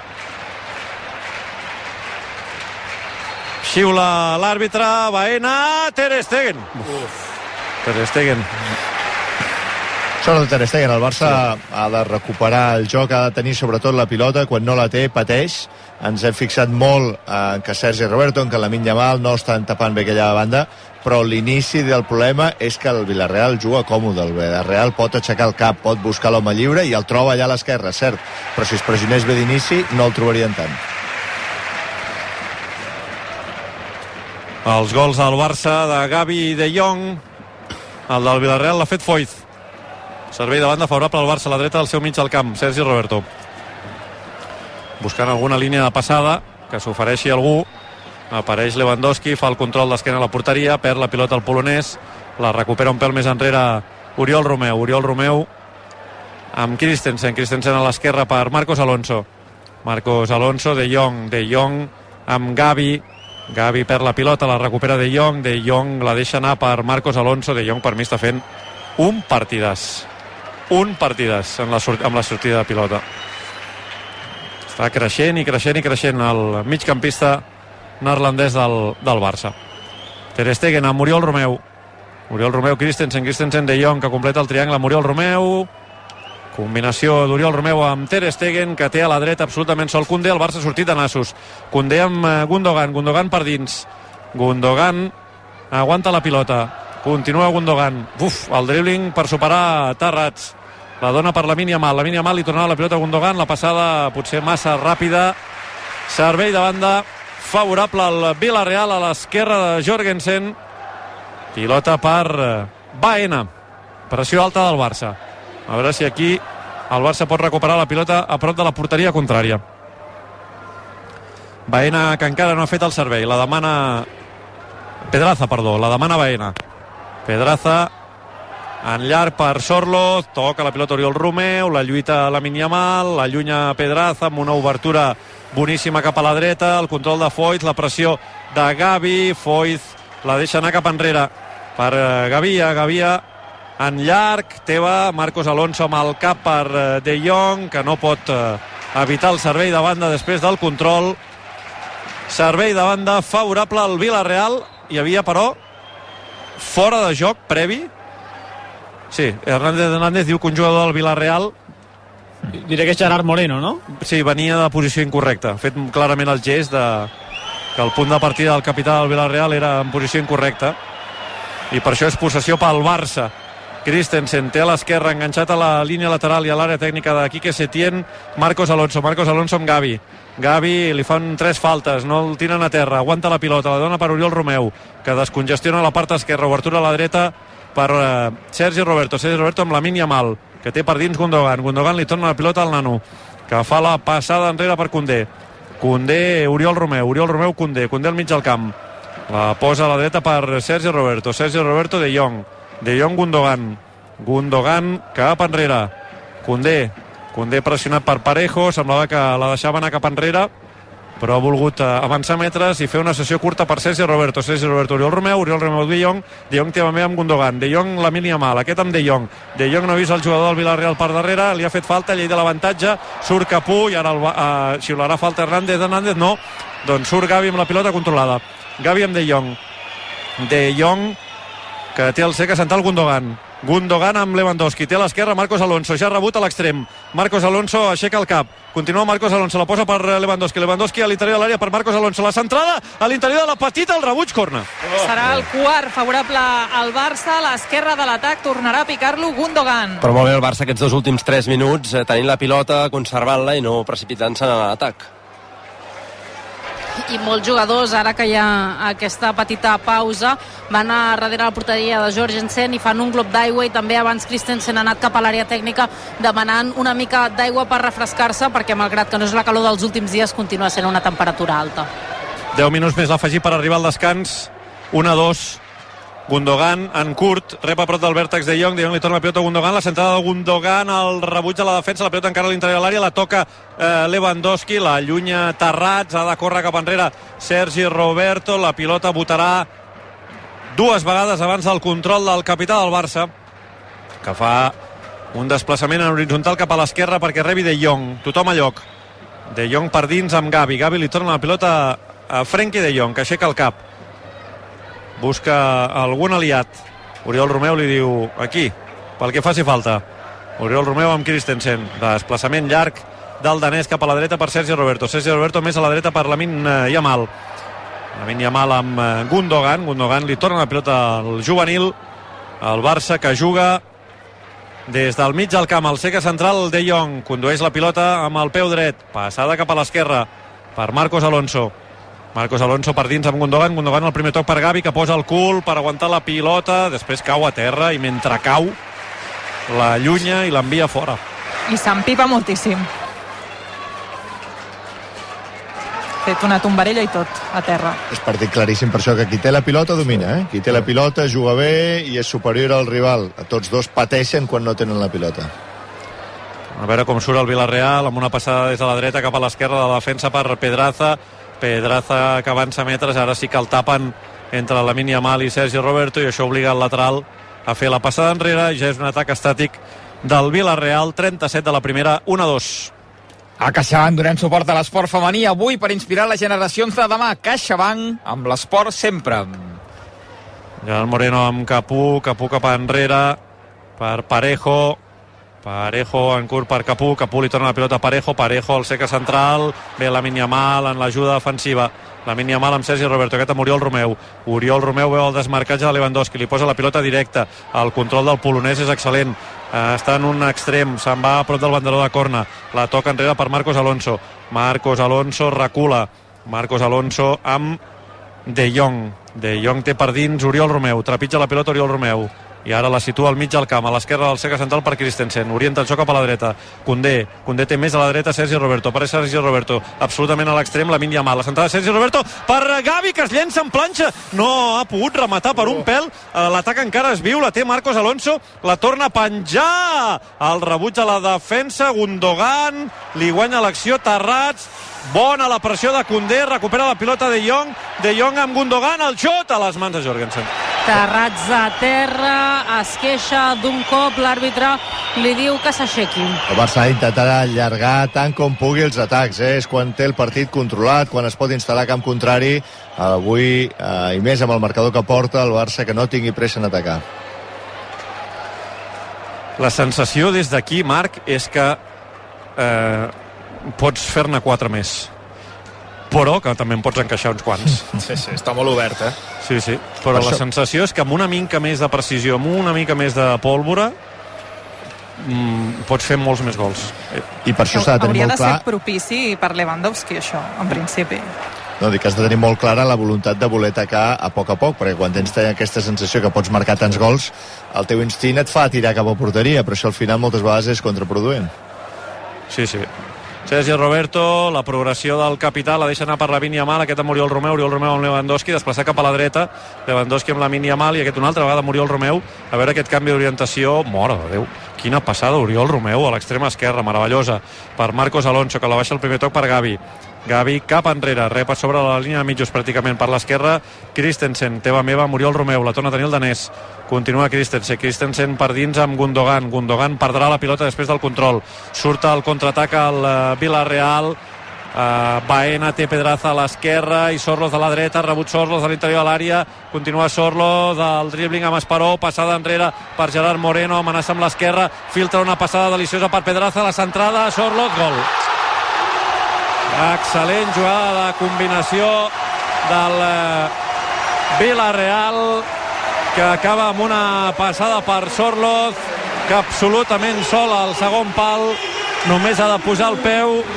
Xiula l'àrbitre, Baena, Ter Stegen. Ter Stegen. Sort de Ter Stegen, el Barça ha de recuperar el joc, ha de tenir sobretot la pilota, quan no la té pateix. Ens hem fixat molt en que Sergi Roberto, en que Lamine Yamal no estan tapant bé aquella banda, però l'inici del problema és que el Villarreal juga còmode. El Villarreal pot aixecar el cap, pot buscar l'home lliure i el troba allà a l'esquerra, cert, però si es pressionés bé d'inici no el trobarien tant. Els gols al Barça de Gavi i De Jong. El del Villarreal l'ha fet Foyth. Servei de banda favorable al Barça, a la dreta del seu mig al camp, Sergi Roberto. Buscant alguna línia de passada, que s'ofereixi algú. Apareix Lewandowski, fa el control d'esquena a la porteria, perd la pilota al polonès, la recupera un pèl més enrere Oriol Romeu amb Christensen a l'esquerra per Marcos Alonso, De Jong amb Gavi perd la pilota, la recupera De Jong la deixa anar per Marcos Alonso. De Jong per mi està fent un partidàs amb la sortida de pilota. Està creixent el migcampista neerlandès del Barça. Ter Stegen amb Oriol Romeu, Christensen, De Jong, que completa el triangle amb Oriol Romeu. Combinació d'Oriol Romeu amb Ter Stegen, que té a la dreta absolutament sol Koundé. El Barça ha sortit de nassos. Koundé amb Gundogan per dins. Gundogan aguanta la pilota. Continua Gundogan. El dribbling per superar Tarrats. La dona per Lamine Yamal li tornava la pilota a Gundogan. La passada potser massa ràpida. Servei de banda favorable al Villarreal, a l'esquerra de Jorgensen. Pilota per Baena. Pressió alta del Barça. A veure si aquí el Barça pot recuperar la pilota a prop de la porteria contrària. Baena, que encara no ha fet el servei. La demana Baena. Pedraza en llarg per Sorlo, toca la pilota Oriol Romeu, la lluita Lamine Yamal, l'allunya Pedraza amb una obertura boníssima cap a la dreta, el control de Foyth, la pressió de Gavi, Foyth la deixa anar cap enrere per Gavia en llarg, Teva, Marcos Alonso amb el cap per De Jong, que no pot evitar el servei de banda després del control. Servei de banda favorable al Villarreal. Hi havia, però, fora de joc previ. Sí, Hernández diu que un jugador del Villarreal, diré que és Gerard Moreno, no? Sí, venia de posició incorrecta. Ha fet clarament el gest que el punt de partida del capità del Villarreal era en posició incorrecta. I per això és possessió pel Barça. Christensen té a l'esquerra, enganxat a la línia lateral i a l'àrea tècnica de Quique Setién. Marcos Alonso amb Gavi li fan 3 faltes, no el tiren a terra, aguanta la pilota, la dona per Oriol Romeu, que descongestiona la part esquerra, obertura a la dreta per Sergi Roberto amb Lamine Yamal, que té per dins Gundogan li torna la pilota al nano, que fa la passada enrere per Koundé, Oriol Romeu, Koundé al mig del camp, la posa a la dreta per Sergi Roberto, De Jong, Gundogan cap enrere, Koundé pressionat per Parejo, semblava que la deixava anar cap enrere, però ha volgut avançar metres i fer una sessió curta per Sergi Roberto, Oriol Romeu, De Jong té també amb Gundogan, De Jong, Lamine Yamal, aquest amb De Jong no ha vist el jugador del Villarreal per darrere, li ha fet falta, llei de l'avantatge, surt Capú i ara xiularà falta Hernández no, doncs surt Gavi amb la pilota controlada, Gavi amb De Jong que té el cec assentat Gundogan amb Lewandowski, té a l'esquerra Marcos Alonso, ja ha rebut a l'extrem, Marcos Alonso aixeca el cap, continua Marcos Alonso, la posa per Lewandowski a l'interior de l'àrea per Marcos Alonso, la centrada a l'interior de la petita, el rebuig, corna. Serà el quart favorable al Barça, a l'esquerra de l'atac tornarà a picar-lo Gundogan. Però molt bé el Barça aquests 2 últims 3 minuts, tenint la pilota, conservant-la i no precipitant-se en l'atac. i molts jugadors, ara que hi ha aquesta petita pausa, van a darrere la porteria de Jorgensen i fan un glob d'aigua, i també abans Christensen ha anat cap a l'àrea tècnica demanant una mica d'aigua per refrescar-se, perquè malgrat que no és la calor dels últims dies, continua sent una temperatura alta. 10 minuts més l'afegir per arribar al descans. 1-2. Gundogan en curt, rep a prop del vèrtex de Jong li torna la pilota a Gundogan, la centrada de Gundogan, el rebuig a la defensa, la pilota encara a l'interior de l'àrea, la toca Lewandowski, la allunya Tarrats, ha de córrer cap enrere Sergi Roberto, la pilota botarà dues vegades abans del control del capità del Barça, que fa un desplaçament en horitzontal cap a l'esquerra perquè rebi De Jong, tothom a lloc. De Jong per dins amb Gavi li torna la pilota a Frenkie De Jong, que aixeca el cap, busca algun aliat. Oriol Romeu li diu aquí, pel que faci falta. Oriol Romeu amb Christensen, desplaçament llarg del danès cap a la dreta per Sergi Roberto més a la dreta per Lamine Yamal amb Gundogan li torna la pilota al juvenil, el Barça que juga des del mig del camp, al seca central. De Jong condueix la pilota amb el peu dret, passada cap a l'esquerra per Marcos Alonso per dins amb Gundogan al primer toc per Gavi, que posa el cul per aguantar la pilota, després cau a terra i mentre cau l'allunya i l'envia fora. I s'empipa moltíssim. Fet una tombarella i tot a terra. És partit claríssim per això, que qui té la pilota domina, qui té la pilota juga bé i és superior al rival. A tots dos pateixen quan no tenen la pilota. A veure com surt el Villarreal amb una passada des de la dreta cap a l'esquerra de la defensa per Pedraza que avança metres, ara sí que el tapen entre Lamine Yamal i Sergi Roberto, i això obliga el lateral a fer la passada enrere. Ja és un atac estàtic del Villarreal. 37 de la primera, 1-2. A CaixaBank donem suport a l'esport femení avui per inspirar les generacions de demà. CaixaBank, amb l'esport sempre. Gerard Moreno amb Capú cap enrere per Parejo en curt per Capú li torna la pilota a Parejo al seca central, ve Lamine Yamal en l'ajuda defensiva, Lamine Yamal amb Sergi Roberto, aquest amb Oriol Romeu veu el desmarcatge de Lewandowski, li posa la pilota directa, el control del polonès és excel·lent, està en un extrem, se'n va a prop del banderó de corna, la toca enrere per Marcos Alonso recula, Marcos Alonso amb De Jong té per dins Oriol Romeu, trepitja la pilota Oriol Romeu i ara la situa al mig del camp, a l'esquerra del seca central per Christensen, orienta el xoc cap a la dreta, Koundé té més a la dreta Sergi Roberto, absolutament a l'extrem Lamine Yamal, la centrada de Sergi Roberto per Gavi, que es llença en planxa, no ha pogut rematar per un pèl, l'atac encara es viu, la té Marcos Alonso, la torna a penjar, el rebuig a la defensa, Gundogan li guanya l'acció, Tarrats, bona la pressió de Koundé, recupera la pilota De Jong amb Gundogan, el xut a les mans de Jorgensen. Tarrats a terra, es queixa d'un cop, l'àrbitre li diu que s'aixequi. El Barça ha intentat allargar tant com pugui els atacs, és quan té el partit controlat, quan es pot instal·lar a camp contrari. Avui, i més amb el marcador que porta, el Barça que no tingui pressa en atacar. La sensació des d'aquí, Marc, és que pots fer-ne 4 més, però que també en pots encaixar uns quants. Sí, està molt obert, Sí, però la sensació és que amb una mica més de precisió, amb una mica més de pólvora, pots fer molts més gols. I per això s'ha de tenir molt clar... Hauria de ser propici per Lewandowski, això, en principi. No, dic que has de tenir molt clara la voluntat de voler atacar a poc, perquè quan tens aquesta sensació que pots marcar tants gols, el teu instint et fa tirar cap a porteria, però això al final moltes vegades és contraproduent. Sí. Sergi Roberto, la progressió del capità la deixa anar per Lamine Yamal, aquest amb Oriol Romeu amb Lewandowski, desplaçat cap a la dreta, Lewandowski amb Lamine Yamal i aquest una altra vegada amb Oriol Romeu, a veure aquest canvi d'orientació, mare de Déu, quina passada Oriol Romeu a l'extrema esquerra, meravellosa, per Marcos Alonso, que la baixa el primer toc per Gavi cap enrere, rep a sobre la línia de mitjos pràcticament per l'esquerra, Christensen, teva meva amb Oriol Romeu, la torna a tenir el danès, continua Christensen per dins amb Gundogan perdrà la pilota després del control, surt al contraatac al Villarreal, Baena té Pedraza a l'esquerra i Sorloz a la dreta, rebut Sorloz a l'interior de l'àrea, continua Sorloz el dribbling amb Esparó, passada enrere per Gerard Moreno, amenaça amb l'esquerra, filtra una passada deliciosa per Pedraza, la centrada, Sorloz, gol. Excel·lent jugada de combinació del Villarreal, que acaba amb una passada per Sorloz, que absolutament sol al segon pal, només ha de posar el peu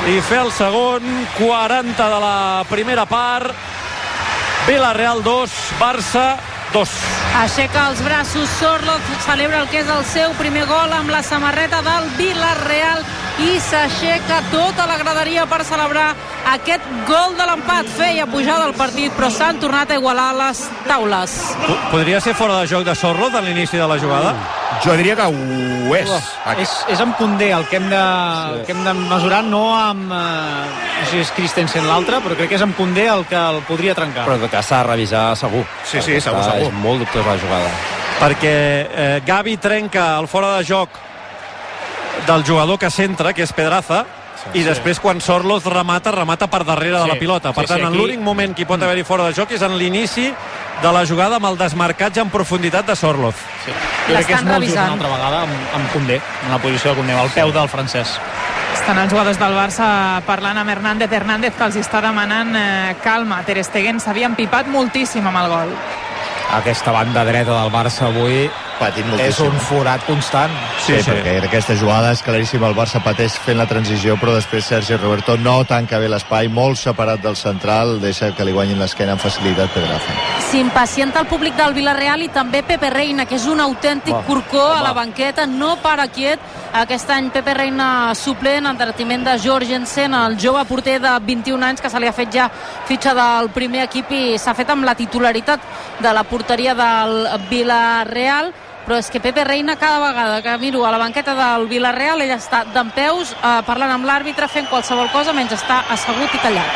i fer el segon. 40 de la primera part. Villarreal 2, Barça 2. Aixeca els braços Sorloth, celebra el que és el seu primer gol amb la samarreta del Villarreal i s'aixeca tota la graderia per celebrar aquest gol de l'empat. Feia pujar del partit, però s'han tornat a igualar les taules. Podria ser fora de joc de Sorloth a l'inici de la jugada? Jo diria que ho és. És amb Koundé el que hem de mesurar, no amb no sé si és Christensen l'altre, però crec que és amb Koundé el que el podria trencar. Però que s'ha de revisar segur. Sí, segur. És molt dubtosa la jugada. Perquè Gavi trenca el fora de joc del jugador que centra, que és Pedraza, i després quan Sorloth remata per darrere de la pilota. Per tant, en l'únic moment que hi pot haver-hi fora de joc és en l'inici de la jugada amb el desmarcatge en profunditat de Sorloth. Sí. Jo crec que és molt just una altra vegada amb Koundé, en la posició de Koundé, al peu del francès. Estan els jugadors del Barça parlant amb Hernández que els està demanant calma. Ter Stegen s'havia empipat moltíssim amb el gol. Aquesta banda dreta del Barça avui és un forat constant. Sí, perquè en aquesta jugada és claríssim, el Barça pateix fent la transició, però després Sergi Roberto no tanca bé l'espai, molt separat del central, deixa que li guanyin l'esquena amb facilitat Pedraza. S'impacienta el públic del Villarreal i també Pepe Reina, que és un autèntic corcó a la banqueta, no para quiet. Aquest any Pepe Reina suplent en detriment de Jorgensen, el jove porter de 21 anys que se li ha fet ja fitxa del primer equip i s'ha fet amb la titularitat de la porteria del Villarreal. Però és que Pepe Reina, cada vegada que miro a la banqueta del Villarreal, ell està dempeus parlant amb l'àrbitre, fent qualsevol cosa menys estar assegut i callat.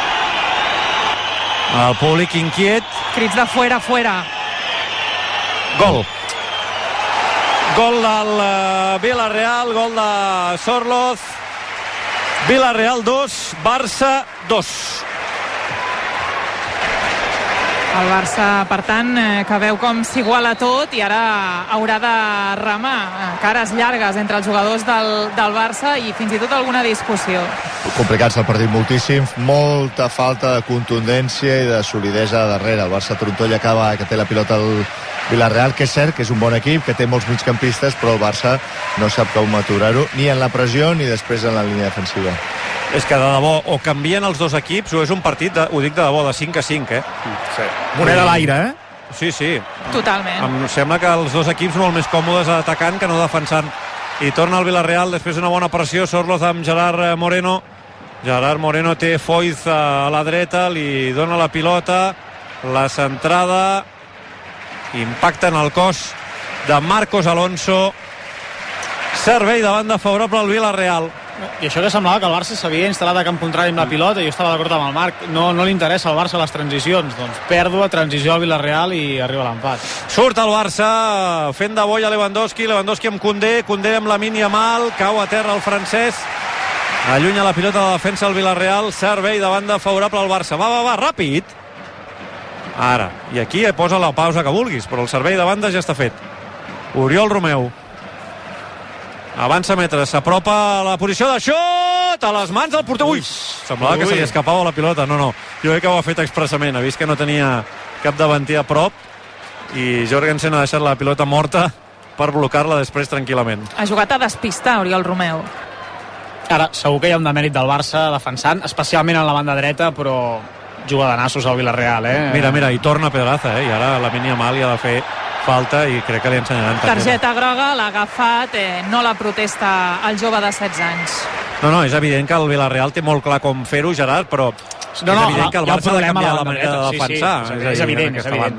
El públic inquiet. Crits de fuera. Gol del Villarreal, gol de Sorloth. Villarreal 2, Barça 2. El Barça, per tant, que veu com s'iguala tot i ara haurà de remar. Cares llargues entre els jugadors del Barça i fins i tot alguna discussió. Complicats el partit moltíssim, molta falta de contundència i de solidesa darrere. El Barça Trontoll acaba que té la pilota al Villarreal, que és cert que és un bon equip, que té molts migcampistes, però el Barça no sap com aturar-ho, ni en la pressió ni després en la línia defensiva. És que de debò, o canvien els dos equips o és un partit, ho dic de debò, de 5-5, Sí. Moneda a l'aire, Sí. Totalment. Em sembla que els dos equips molt més còmodes atacant que no defensant. I torna el Villarreal després d'una bona pressió. Sorloth amb Gerard Moreno. Gerard Moreno té Foyth a la dreta, li dona la pilota, la centrada, impacta en el cos de Marcos Alonso. Servei de banda favorable al Villarreal. I això que semblava que el Barça s'havia instal·lat a camp contrari amb la pilota, i jo estava d'acord amb el Marc, no li interessa al Barça les transicions, doncs pèrdua, transició al Villarreal i arriba l'empat. Surt el Barça fent de boia Lewandowski amb Koundé amb Lamine Yamal, cau a terra el francès, allunya la pilota de la defensa del Villarreal, servei de banda favorable al Barça. Va, ràpid. Ara, i aquí posa la pausa que vulguis, però el servei de banda ja està fet. Oriol Romeu avança metres, s'apropa a la posició de xut, a les mans del porter. Ui, semblava que se li escapava la pilota. No, jo crec que ho ha fet expressament, ha vist que no tenia cap davanter a prop i Jorgensen ha deixat la pilota morta per blocar-la després tranquil·lament. Ha jugat a despistar Oriol Romeu. Ara, segur que hi ha un demèrit del Barça defensant, especialment en la banda dreta, però juga de nassos al Villarreal, Mira, i torna Pedraza, i ara Lamine Yamal hi ha de fer falta i crec que li ensenyaran targeta groga, l'ha agafat, no la protesta el jove de 16 anys. No, és evident que el Villarreal té molt clar com fer-ho, Gerard, però és evident que el Barça ha de canviar la manera de defensar. Sí, és evident, és evident.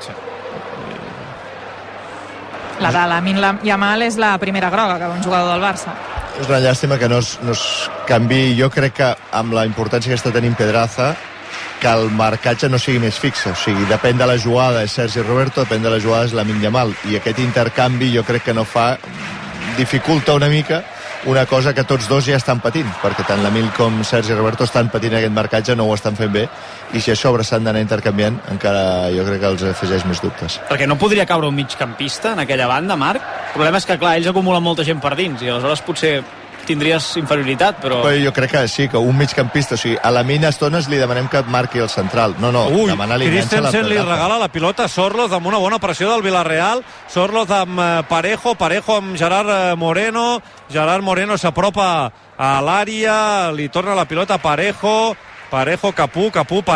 La de Lamine Yamal és la primera groga que un jugador del Barça. És una llàstima que no es canvi. Jo crec que amb la importància que està tenint Pedraza, que el marcatge no sigui més fixe, o sigui, depèn de la jugada és Sergi Roberto, depèn de la jugada és Lamine Yamal, i aquest intercanvi jo crec que dificulta una mica una cosa que tots dos ja estan patint, perquè tant Lamine com Sergi Roberto estan patint aquest marcatge, no ho estan fent bé, i si a sobre s'han d'anar intercanviant, encara jo crec que els afegeix més dubtes. Perquè no podria caure un migcampista en aquella banda, Marc? El problema és que, clar, ells acumulen molta gent per dins, i aleshores potser tindries inferioritat, però jo crec que sí, que un migcampista, o sigui, a la mina estones li demanem que marqui el central. No, demanar-li Christensen li regala la pilota a Sorloz amb una bona pressió del Villarreal. Sorloz amb Parejo amb Gerard Moreno s'apropa a l'àrea, li torna la pilota a Parejo, Capú,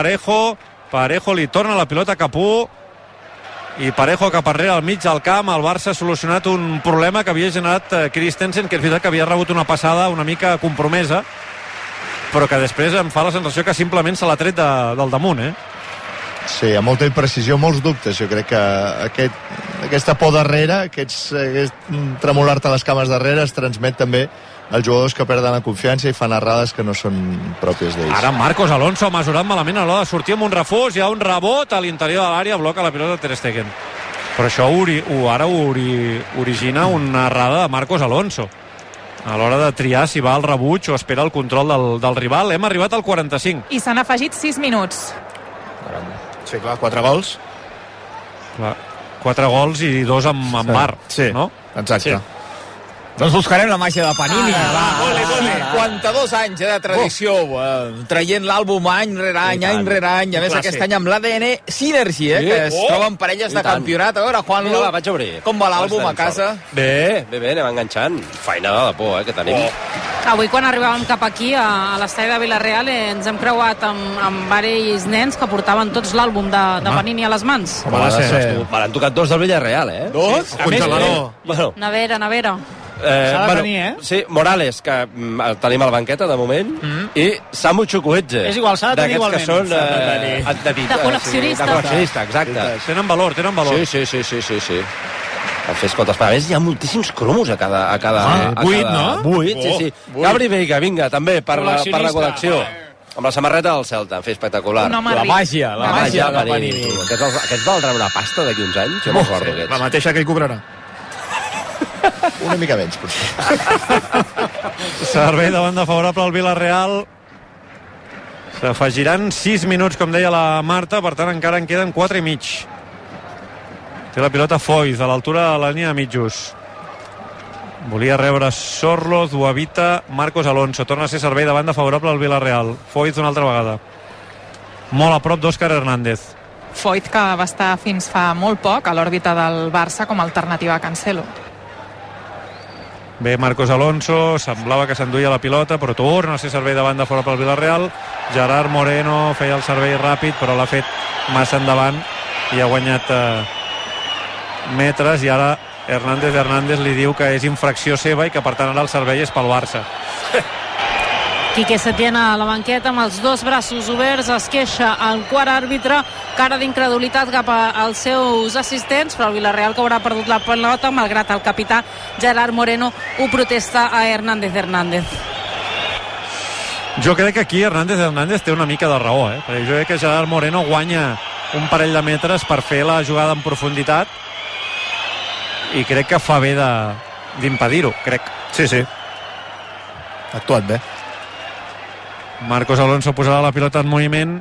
Parejo li torna la pilota a Capú, i Parejo cap enrere al mig del camp. El Barça ha solucionat un problema que havia generat Christensen, que és veritat que havia rebut una passada una mica compromesa, però que després em fa la sensació que simplement se l'ha tret del damunt, Sí, amb molta imprecisió, molts dubtes. Jo crec que aquesta por darrere, aquest tremolar-te les cames darrere es transmet també als jugadors que perden la confiança i fan errades que no són pròpies d'ells. Ara Marcos Alonso ha mesurat malament a l'hora de sortir amb un refús, hi ha un rebot a l'interior de l'àrea, bloca la pilota de Ter Stegen. Però això origina una errada de Marcos Alonso a l'hora de triar si va al rebuig o espera el control del rival. Hem arribat al 45. I s'han afegit 6 minuts. Sí, clar, 4 gols. Clar, 4 gols i 2 amb VAR, no? Exacte. Sí. Doncs buscarem la màgia de Panini. 52 anys de tradició, traient l'àlbum any rere any, any rere any. A més, aquest any amb l'ADN Synergy, que es troben parelles de campionat. A veure, Juanlo, com va l'àlbum a casa? Bé, anem enganxant. Feinada de por, que tenim. Avui, quan arribàvem cap aquí, a l'estadi de Villarreal, ens hem creuat amb diversos nens que portaven tots l'àlbum de Panini a les mans. Me l'han tocat 2 del Villarreal, 2? Congelador. Nevera. S'ha de tenir, Sí, Morales, que tenim a la banqueta de moment, i Samu Chukwueze. És igual, s'ha de tenir igualment. D'aquests que són de col·leccionista. De col·leccionista, exacte. Tenen valor. Sí. A fer escoltes, però a més hi ha moltíssims cromos a cada 8, no? 8, sí. Gabri Veiga, vinga, també, per la col·lecció. Amb la samarreta del Celta, en fer espectacular. Un home La màgia de Panini. Aquests valdrà una pasta d'aquí uns anys? Jo me'n recordo aquests. La mateixa que hi cobrarà. Una mica menys, potser. Servei de banda favorable al Villarreal. S'afegiran 6 minuts, com deia la Marta, per tant encara en queden 4 i mig. Té la pilota Foyth a l'altura de la línia de mitjos. Volia rebre Sorloz, ho evita Marcos Alonso. Torna a ser servei de banda favorable al Villarreal. Foyth una altra vegada. Molt a prop d'Òscar Hernández. Foyth, que va estar fins fa molt poc a l'òrbita del Barça com a alternativa a Cancelo. Bé, Marcos Alonso, semblava que s'enduia la pilota, però torna a ser servei de banda fora pel Villarreal. Gerard Moreno feia el servei ràpid, però l'ha fet massa endavant i ha guanyat metres, i ara Hernández li diu que és infracció seva i que per tant ara el servei és pel Barça. Quique Setién a la banqueta amb els dos braços oberts, es queixa el quart àrbitre, cara d'incredulitat cap als seus assistents, però el Villarreal, que haurà perdut la pilota, malgrat el capità Gerard Moreno ho protesta a Hernández. Jo crec que aquí Hernández té una mica de raó, perquè jo crec que Gerard Moreno guanya un parell de metres per fer la jugada en profunditat i crec que fa bé d'impedir-ho, crec. Sí. Ha actuat bé. Marcos Alonso posarà la pilota en moviment.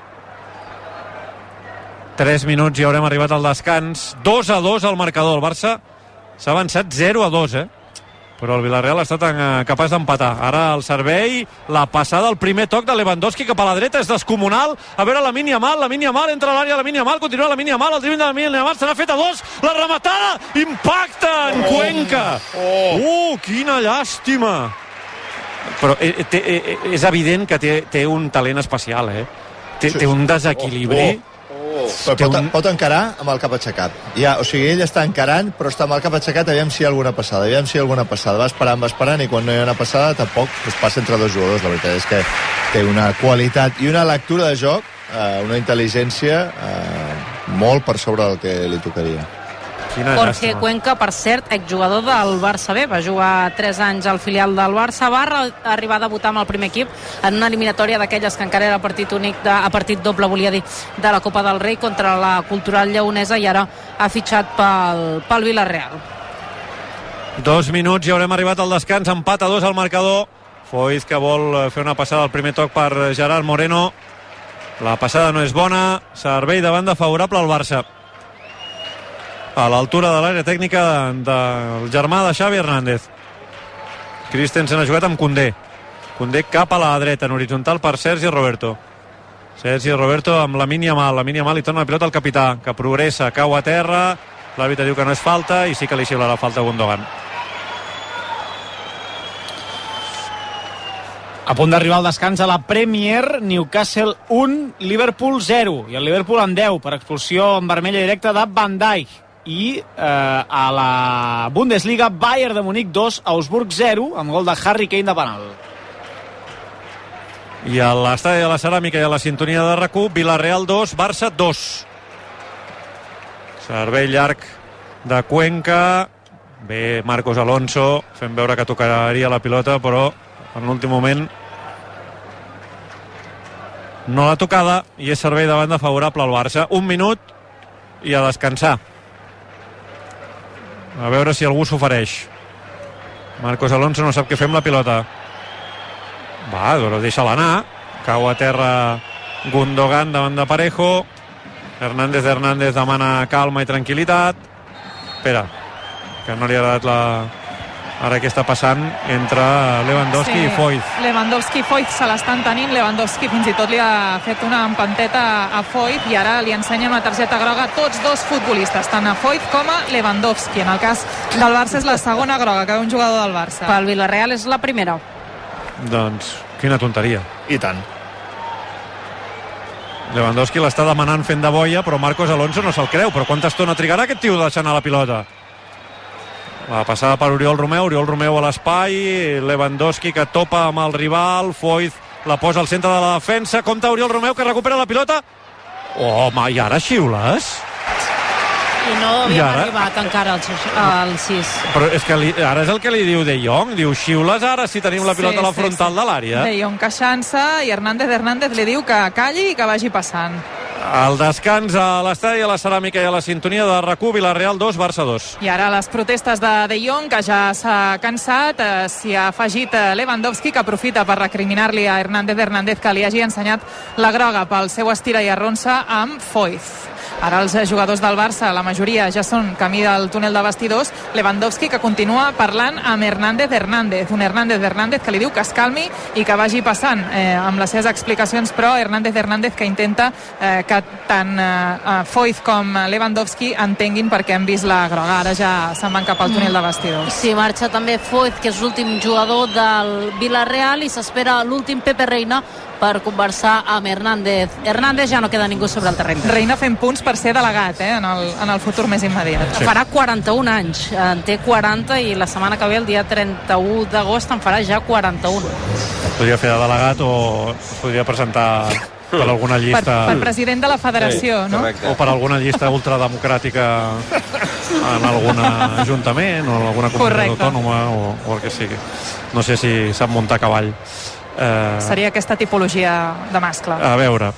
3 minuts i haurem arribat al descans. 2-2 al marcador. El Barça s'ha avançat 0-2, però el Villarreal ha estat capaç d'empatar. Ara el servei, la passada, el primer toc de Lewandowski cap a la dreta és descomunal. A veure Lamine Yamal, entra a l'àrea Lamine Yamal, continua Lamine Yamal, el dribbling de Lamine Yamal, se n'ha fet a 2, la rematada, impacta en Cuenca. Quina llàstima. Però és evident que té un talent especial, té un desequilibri. Però pot encarar amb el cap aixecat. O sigui, ell està encarant, però està amb el cap aixecat, aviam si hi ha alguna passada. Va esperant, i quan no hi ha una passada tampoc passa entre dos jugadors. La veritat és que té una qualitat i una lectura de joc, una intel·ligència molt per sobre del que li tocaria. Jorge Cuenca, per cert, exjugador del Barça B, va jugar 3 anys al filial del Barça, va arribar a debutar amb el primer equip en una eliminatòria d'aquelles que encara era partit únic, a partit doble, volia dir, de la Copa del Rei contra la Cultural Lleonesa, i ara ha fitxat pel Villarreal. 2 minuts i haurem arribat al descans, empat a 2 al marcador. Foyth, que vol fer una passada al primer toc per Gerard Moreno, la passada no és bona, servei de banda favorable al Barça. A l'altura de l'àrea tècnica del germà de Xavi Hernández. Christensen ha jugat amb Koundé. Koundé cap a la dreta, en horitzontal per Sergi Roberto. Sergi Roberto amb Lamine Yamal. Lamine Yamal li torna la pilota al capità, que progressa, cau a terra. L'àrbitre diu que no és falta i sí que li xiula la falta a Gundogan. A punt d'arribar al descans a la Premier, Newcastle 1, Liverpool 0. I el Liverpool en 10 per expulsió en vermella directa de Van Dijk. I a la Bundesliga, Bayern de Munic 2, Augsburg 0, amb gol de Harry Kane de penal. I a l'estadi de la Ceràmica i a la sintonia de RAC1, Villarreal 2, Barça 2. Servei llarg de Cuenca. Bé, Marcos Alonso fent veure que tocaria la pilota, però en l'últim moment no la tocada i és servei de banda favorable al Barça. 1 minut i a descansar. A veure si algú s'ofereix. Marcos Alonso no sap què fer amb la pilota. Va, però deixa-la anar. Cau a terra Gundogan davant de Parejo. Hernández demana calma i tranquil·litat. Espera, que no li ha agradat ara què està passant entre Lewandowski i Foyth. Lewandowski i Foyth se l'estan tenint. Lewandowski fins i tot li ha fet una empanteta a Foyth i ara li ensenya una targeta groga a tots dos futbolistes, tant a Foyth com a Lewandowski. En el cas del Barça és la segona groga que ve un jugador del Barça. Pel Villarreal és la primera. Doncs quina tonteria. I tant. Lewandowski l'està demanant fent de boia, però Marcos Alonso no se'l creu. Però quanta estona trigarà aquest tio deixant anar la pilota? La passada per Oriol Romeu a l'espai, Lewandowski que topa amb el rival, Foyth la posa al centre de la defensa, compta Oriol Romeu que recupera la pilota. Home, i ara xiules? I no havíem arribat encara al 6. Però és que ara és el que li diu De Jong, diu xiules ara si tenim la pilota a la frontal de l'àrea. De Jong queixant-se i Hernández li diu que calli i que vagi passant. El descans a l'estadi, a la Ceràmica i a la sintonia de RAC1, Villarreal 2, Barça 2. I ara les protestes de Jong, que ja s'ha cansat, s'hi ha afegit Lewandowski, que aprofita per recriminar-li a Hernández que li hagi ensenyat la groga pel seu estira i arronsa amb Foyth. Ara els jugadors del Barça, la majoria ja són camí del túnel de vestidors. Lewandowski que continua parlant amb Hernández, un Hernández que li diu que es calmi i que vagi passant amb les seves explicacions, però Hernández que intenta que tant Foyth com Lewandowski entenguin perquè han vist la groga. Ara ja se'n van cap al túnel de vestidors. Sí, marxa també Foyth, que és l'últim jugador del Villarreal, i s'espera l'últim Pepe Reina per conversar amb Hernández. Ja no queda ningú sobre el terreny. Reina fent punts per ser delegat en el futur més immediat. Sí. Farà 41 anys, en té 40 i la setmana que ve, el dia 31 d'agost, en farà ja 41. Podria fer de delegat o es podria presentar per alguna llista... Per president de la federació, sí, no? O per alguna llista ultrademocràtica en algun ajuntament o en alguna comunitat autònoma o el que sigui. No sé si sap muntar cavall. Seria aquesta tipologia de mascle. A veure,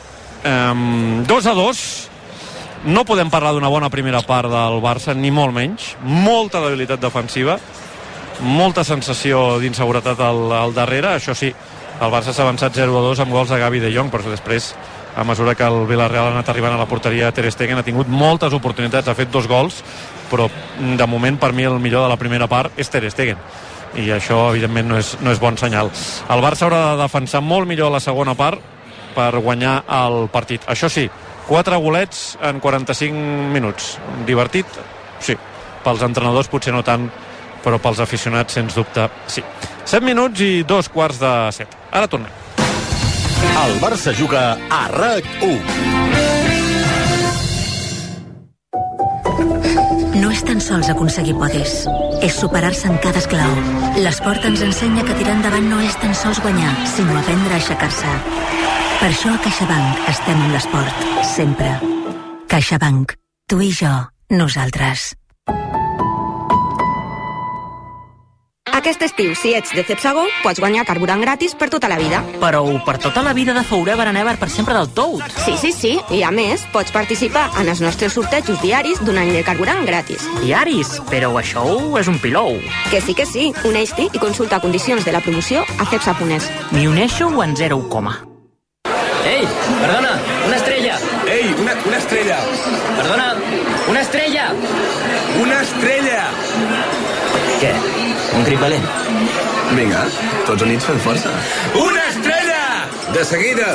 2-2. No podem parlar d'una bona primera part del Barça, ni molt menys. Molta debilitat defensiva, molta sensació d'inseguretat al darrere. Això sí, el Barça s'ha avançat 0-2 amb gols de Gavi i De Jong, però després, a mesura que el Villarreal ha anat arribant a la porteria, Ter Stegen ha tingut moltes oportunitats, ha fet 2 gols, però de moment per mi el millor de la primera part és Ter Stegen, i això evidentment no és bon senyal. El Barça haurà de defensar molt millor la segona part per guanyar el partit. Això sí, 4 golets en 45 minuts. Divertit? Sí. Pels entrenadors potser no tant, però pels aficionats sens dubte sí. 7 minuts i 2:15. Ara tornem. El Barça juga a RAC1. No és tan sols aconseguir podis, és superar-se en cada esclau. L'esport ens ensenya que tirar endavant no és tan sols guanyar, sinó aprendre a aixecar-se. Per això a CaixaBank estem amb l'esport, sempre. CaixaBank, tu i jo, nosaltres. Aquest estiu, si ets de Cepsa Go, pots guanyar carburant gratis per tota la vida. Però per tota la vida de Forever and Ever per sempre del tot. Sí. I a més, pots participar en els nostres sortejos diaris d'un any de carburant gratis. Diaris? Però això és un pilou. Que sí. Uneix-t'hi i consulta condicions de la promoció a cepsa.es. M'hi uneixo en 0, Ei, perdona, una estrella. Ei, una estrella. Perdona, una estrella. Una estrella. Què? Un crit valent. Vinga, tots units fem força. Una estrella! De seguida!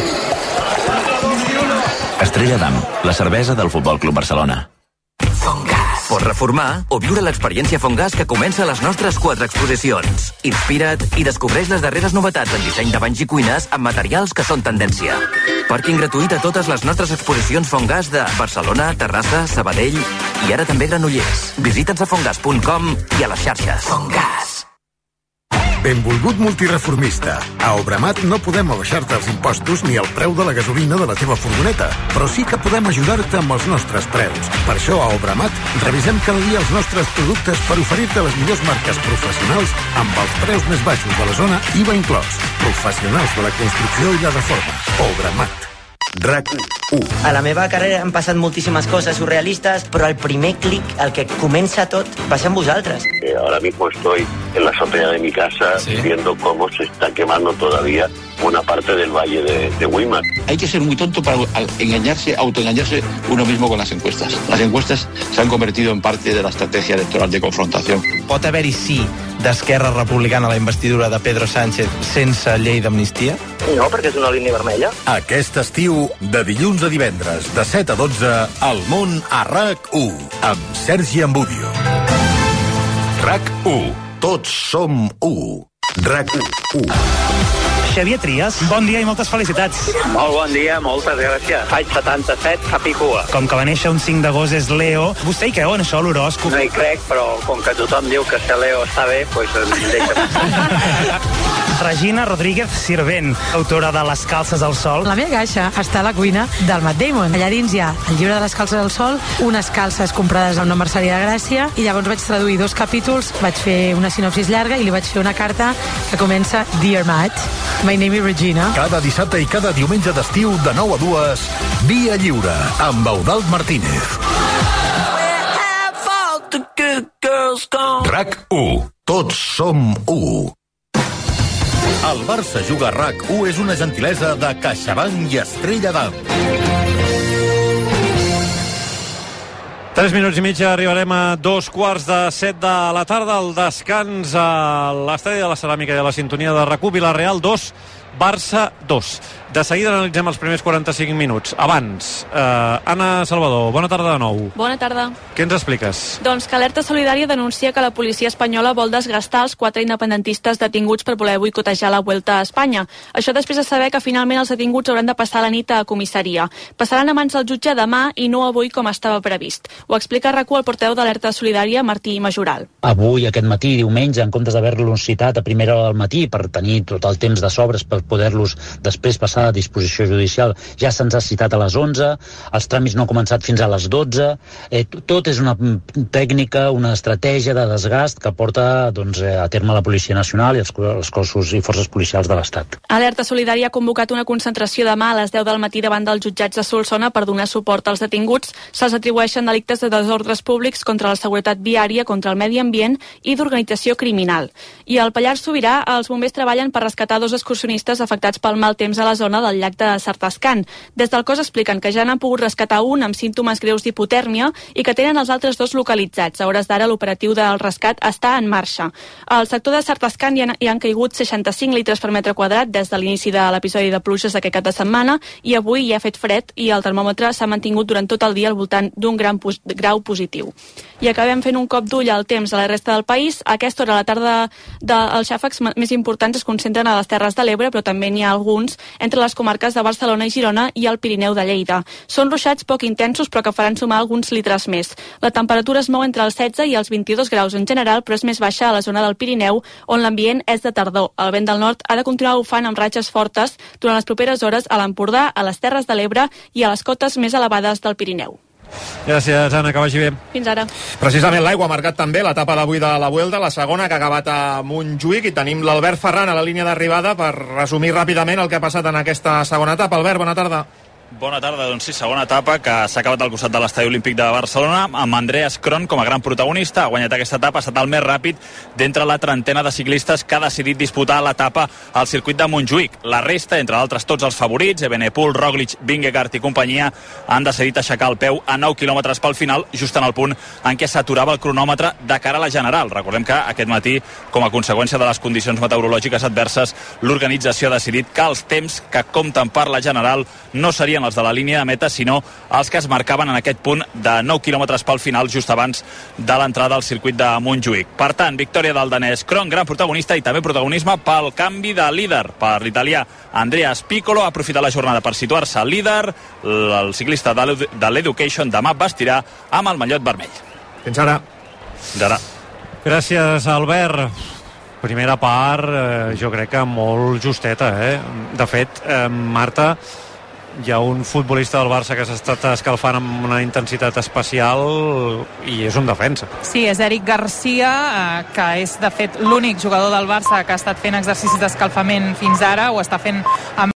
Estrella d'Am, la cervesa del Futbol Club Barcelona. Fongas. Pots reformar o viure l'experiència Fongas que comença a les nostres 4 exposicions. Inspira't i descobreix les darreres novetats en disseny de banys i cuines amb materials que són tendència. Pàrquing gratuït a totes les nostres exposicions Fongas de Barcelona, Terrassa, Sabadell i ara també Granollers. Visita'ns a fongas.com i a les xarxes. Fongas. Benvolgut multireformista. A Obramat no podem abaixar-te els impostos ni el preu de la gasolina de la teva furgoneta, però sí que podem ajudar-te amb els nostres preus. Per això a Obramat revisem cada dia els nostres productes per oferir-te les millors marques professionals amb els preus més baixos de la zona, IVA inclòs. Professionals de la construcció i la reforma. Obramat. RAC1. A la meva carrera han passat moltíssimes coses surrealistes, però el primer clic, el que comença tot, va ser amb vosaltres. Ahora mismo estoy en la azotea de mi casa viendo cómo se está quemando todavía una parte del valle de Weimar. Hay que ser muy tonto para autoengañarse uno mismo con las encuestas. Las encuestas se han convertido en parte de la estrategia electoral de confrontación. Pot haver-hi sí d'Esquerra Republicana a la investidura de Pedro Sánchez sense llei d'amnistia? No, perquè és una línia vermella. Aquest estiu, de dilluns a divendres, de 7 a 12, al món a RAC1, amb Sergi Ambudio. RAC1. Tots som 1. RAC1. Xavier Trias, bon dia i moltes felicitats. Molt bon dia, moltes gràcies. Faig 77, a Picua. Com que va néixer un 5 d'agost és Leo, vostè hi creu en això, l'horòscop? No hi crec, però com que tothom diu que ser Leo està bé, doncs deixa'm. Regina Rodríguez Sirvent, autora de Les calces al sol. La meva caixa està a la cuina del Matt Damon. Allà dins hi ha el llibre de Les calces al sol, unes calces comprades a una merceria de Gràcia, i llavors vaig traduir 2 capítols, vaig fer una sinopsis llarga i li vaig fer una carta que comença Dear Matt, my name is Regina. Cada dissabte i cada diumenge d'estiu de 9 a 2, Via Lliure, amb Eudald Martínez. RAC1. Tots som 1. El Barça juga a RAC1 és una gentilesa de CaixaBank i Estrella d'Am. 3 minuts i mig, arribarem a 2:15 de la tarda. El descans a l'estadi de la Ceràmica i a la sintonia de RAC1. Vilareal 2, Barça 2. De seguida analitzem els primers 45 minuts. Abans, Anna Salvador, bona tarda de nou. Bona tarda. Què ens expliques? Doncs que Alerta Solidària denuncia que la policia espanyola vol desgastar els 4 independentistes detinguts per voler boicotejar la Vuelta a Espanya. Això després de saber que finalment els detinguts hauran de passar la nit a comissaria. Passaran a mans del jutge demà i no avui com estava previst. Ho explica a RAC1 el portaveu d'Alerta Solidària, Martí Majoral. Avui, aquest matí, diumenge, en comptes d'haver-los citat a primera hora del matí per tenir tot el temps de sobres per poder-los després passar a disposició judicial, ja se'ns ha citat a les 11, els tràmits no han començat fins a les 12, tot és una tècnica, una estratègia de desgast que porta a terme la Policia Nacional i els cossos i forces policials de l'Estat. Alerta Solidària ha convocat una concentració demà a les 10 del matí davant dels jutjats de Solsona per donar suport als detinguts. Se'ls atribueixen delictes de desordres públics contra la seguretat viària, contra el medi ambient i d'organització criminal. I al Pallars Sobirà, els bombers treballen per rescatar 2 excursionistes afectats pel mal temps a la zona del llac de Sartascan. Des del cos expliquen que ja n'han pogut rescatar un amb símptomes greus d'hipotèrmia i que tenen els altres 2 localitzats. A hores d'ara l'operatiu del rescat està en marxa. Al sector de Sartascan hi han caigut 65 litres per metre quadrat des de l'inici de l'episodi de pluges d'aquest cap de setmana i avui hi ha fet fred i el termòmetre s'ha mantingut durant tot el dia al voltant d'un grau positiu. I acabem fent un cop d'ull al temps a la resta del país. A aquesta hora, a la tarda, els xàfecs més importants es concentren a les Terres de l'Ebre, però també n'hi ha alguns entre les comarques de Barcelona i Girona i el Pirineu de Lleida. Són ruixats poc intensos, però que faran sumar alguns litres més. La temperatura es mou entre els 16 i els 22 graus en general, però és més baixa a la zona del Pirineu, on l'ambient és de tardor. El vent del nord ha de continuar bufant amb ratxes fortes durant les properes hores a l'Empordà, a les Terres de l'Ebre i a les cotes més elevades del Pirineu. Gràcies, Anna, que vagi bé. Fins ara. Precisament l'aigua ha marcat també l'etapa d'avui de la Vuelta, la segona, que ha acabat a Montjuïc, i tenim l'Albert Ferran a la línia d'arribada per resumir ràpidament el que ha passat en aquesta segona etapa. Albert, bona tarda. Bona tarda, doncs sí, segona etapa que s'ha acabat al costat de l'Estadi Olímpic de Barcelona amb Andreas Kron com a gran protagonista. Ha guanyat aquesta etapa, ha estat el més ràpid d'entre la trentena de ciclistes que ha decidit disputar l'etapa al circuit de Montjuïc. La resta, entre altres tots els favorits, Evenepoel, Roglic, Vingegaard i companyia, han decidit aixecar el peu a 9 quilòmetres pel final, just en el punt en què s'aturava el cronòmetre de cara a la general. Recordem que aquest matí, com a conseqüència de les condicions meteorològiques adverses, l'organització ha decidit que els temps que compten per la general no serien els de la línia de meta, sinó els que es marcaven en aquest punt de 9 quilòmetres pel final, just abans de l'entrada al circuit de Montjuïc. Per tant, victòria del danès Kron, gran protagonista, i també protagonisme pel canvi de líder per l'italià Andreas Piccolo. Ha aprofitat la jornada per situar-se líder. El ciclista de l'Education demà vestirà amb el mallot vermell. Fins ara. D'ara. Gràcies, Albert. Primera part, jo crec que molt justeta, De fet, Marta, hi ha un futbolista del Barça que s'ha estat escalfant amb una intensitat especial i és un defensa. Sí, és Eric Garcia, que és de fet l'únic jugador del Barça que ha estat fent exercicis d'escalfament fins ara, ho està fent amb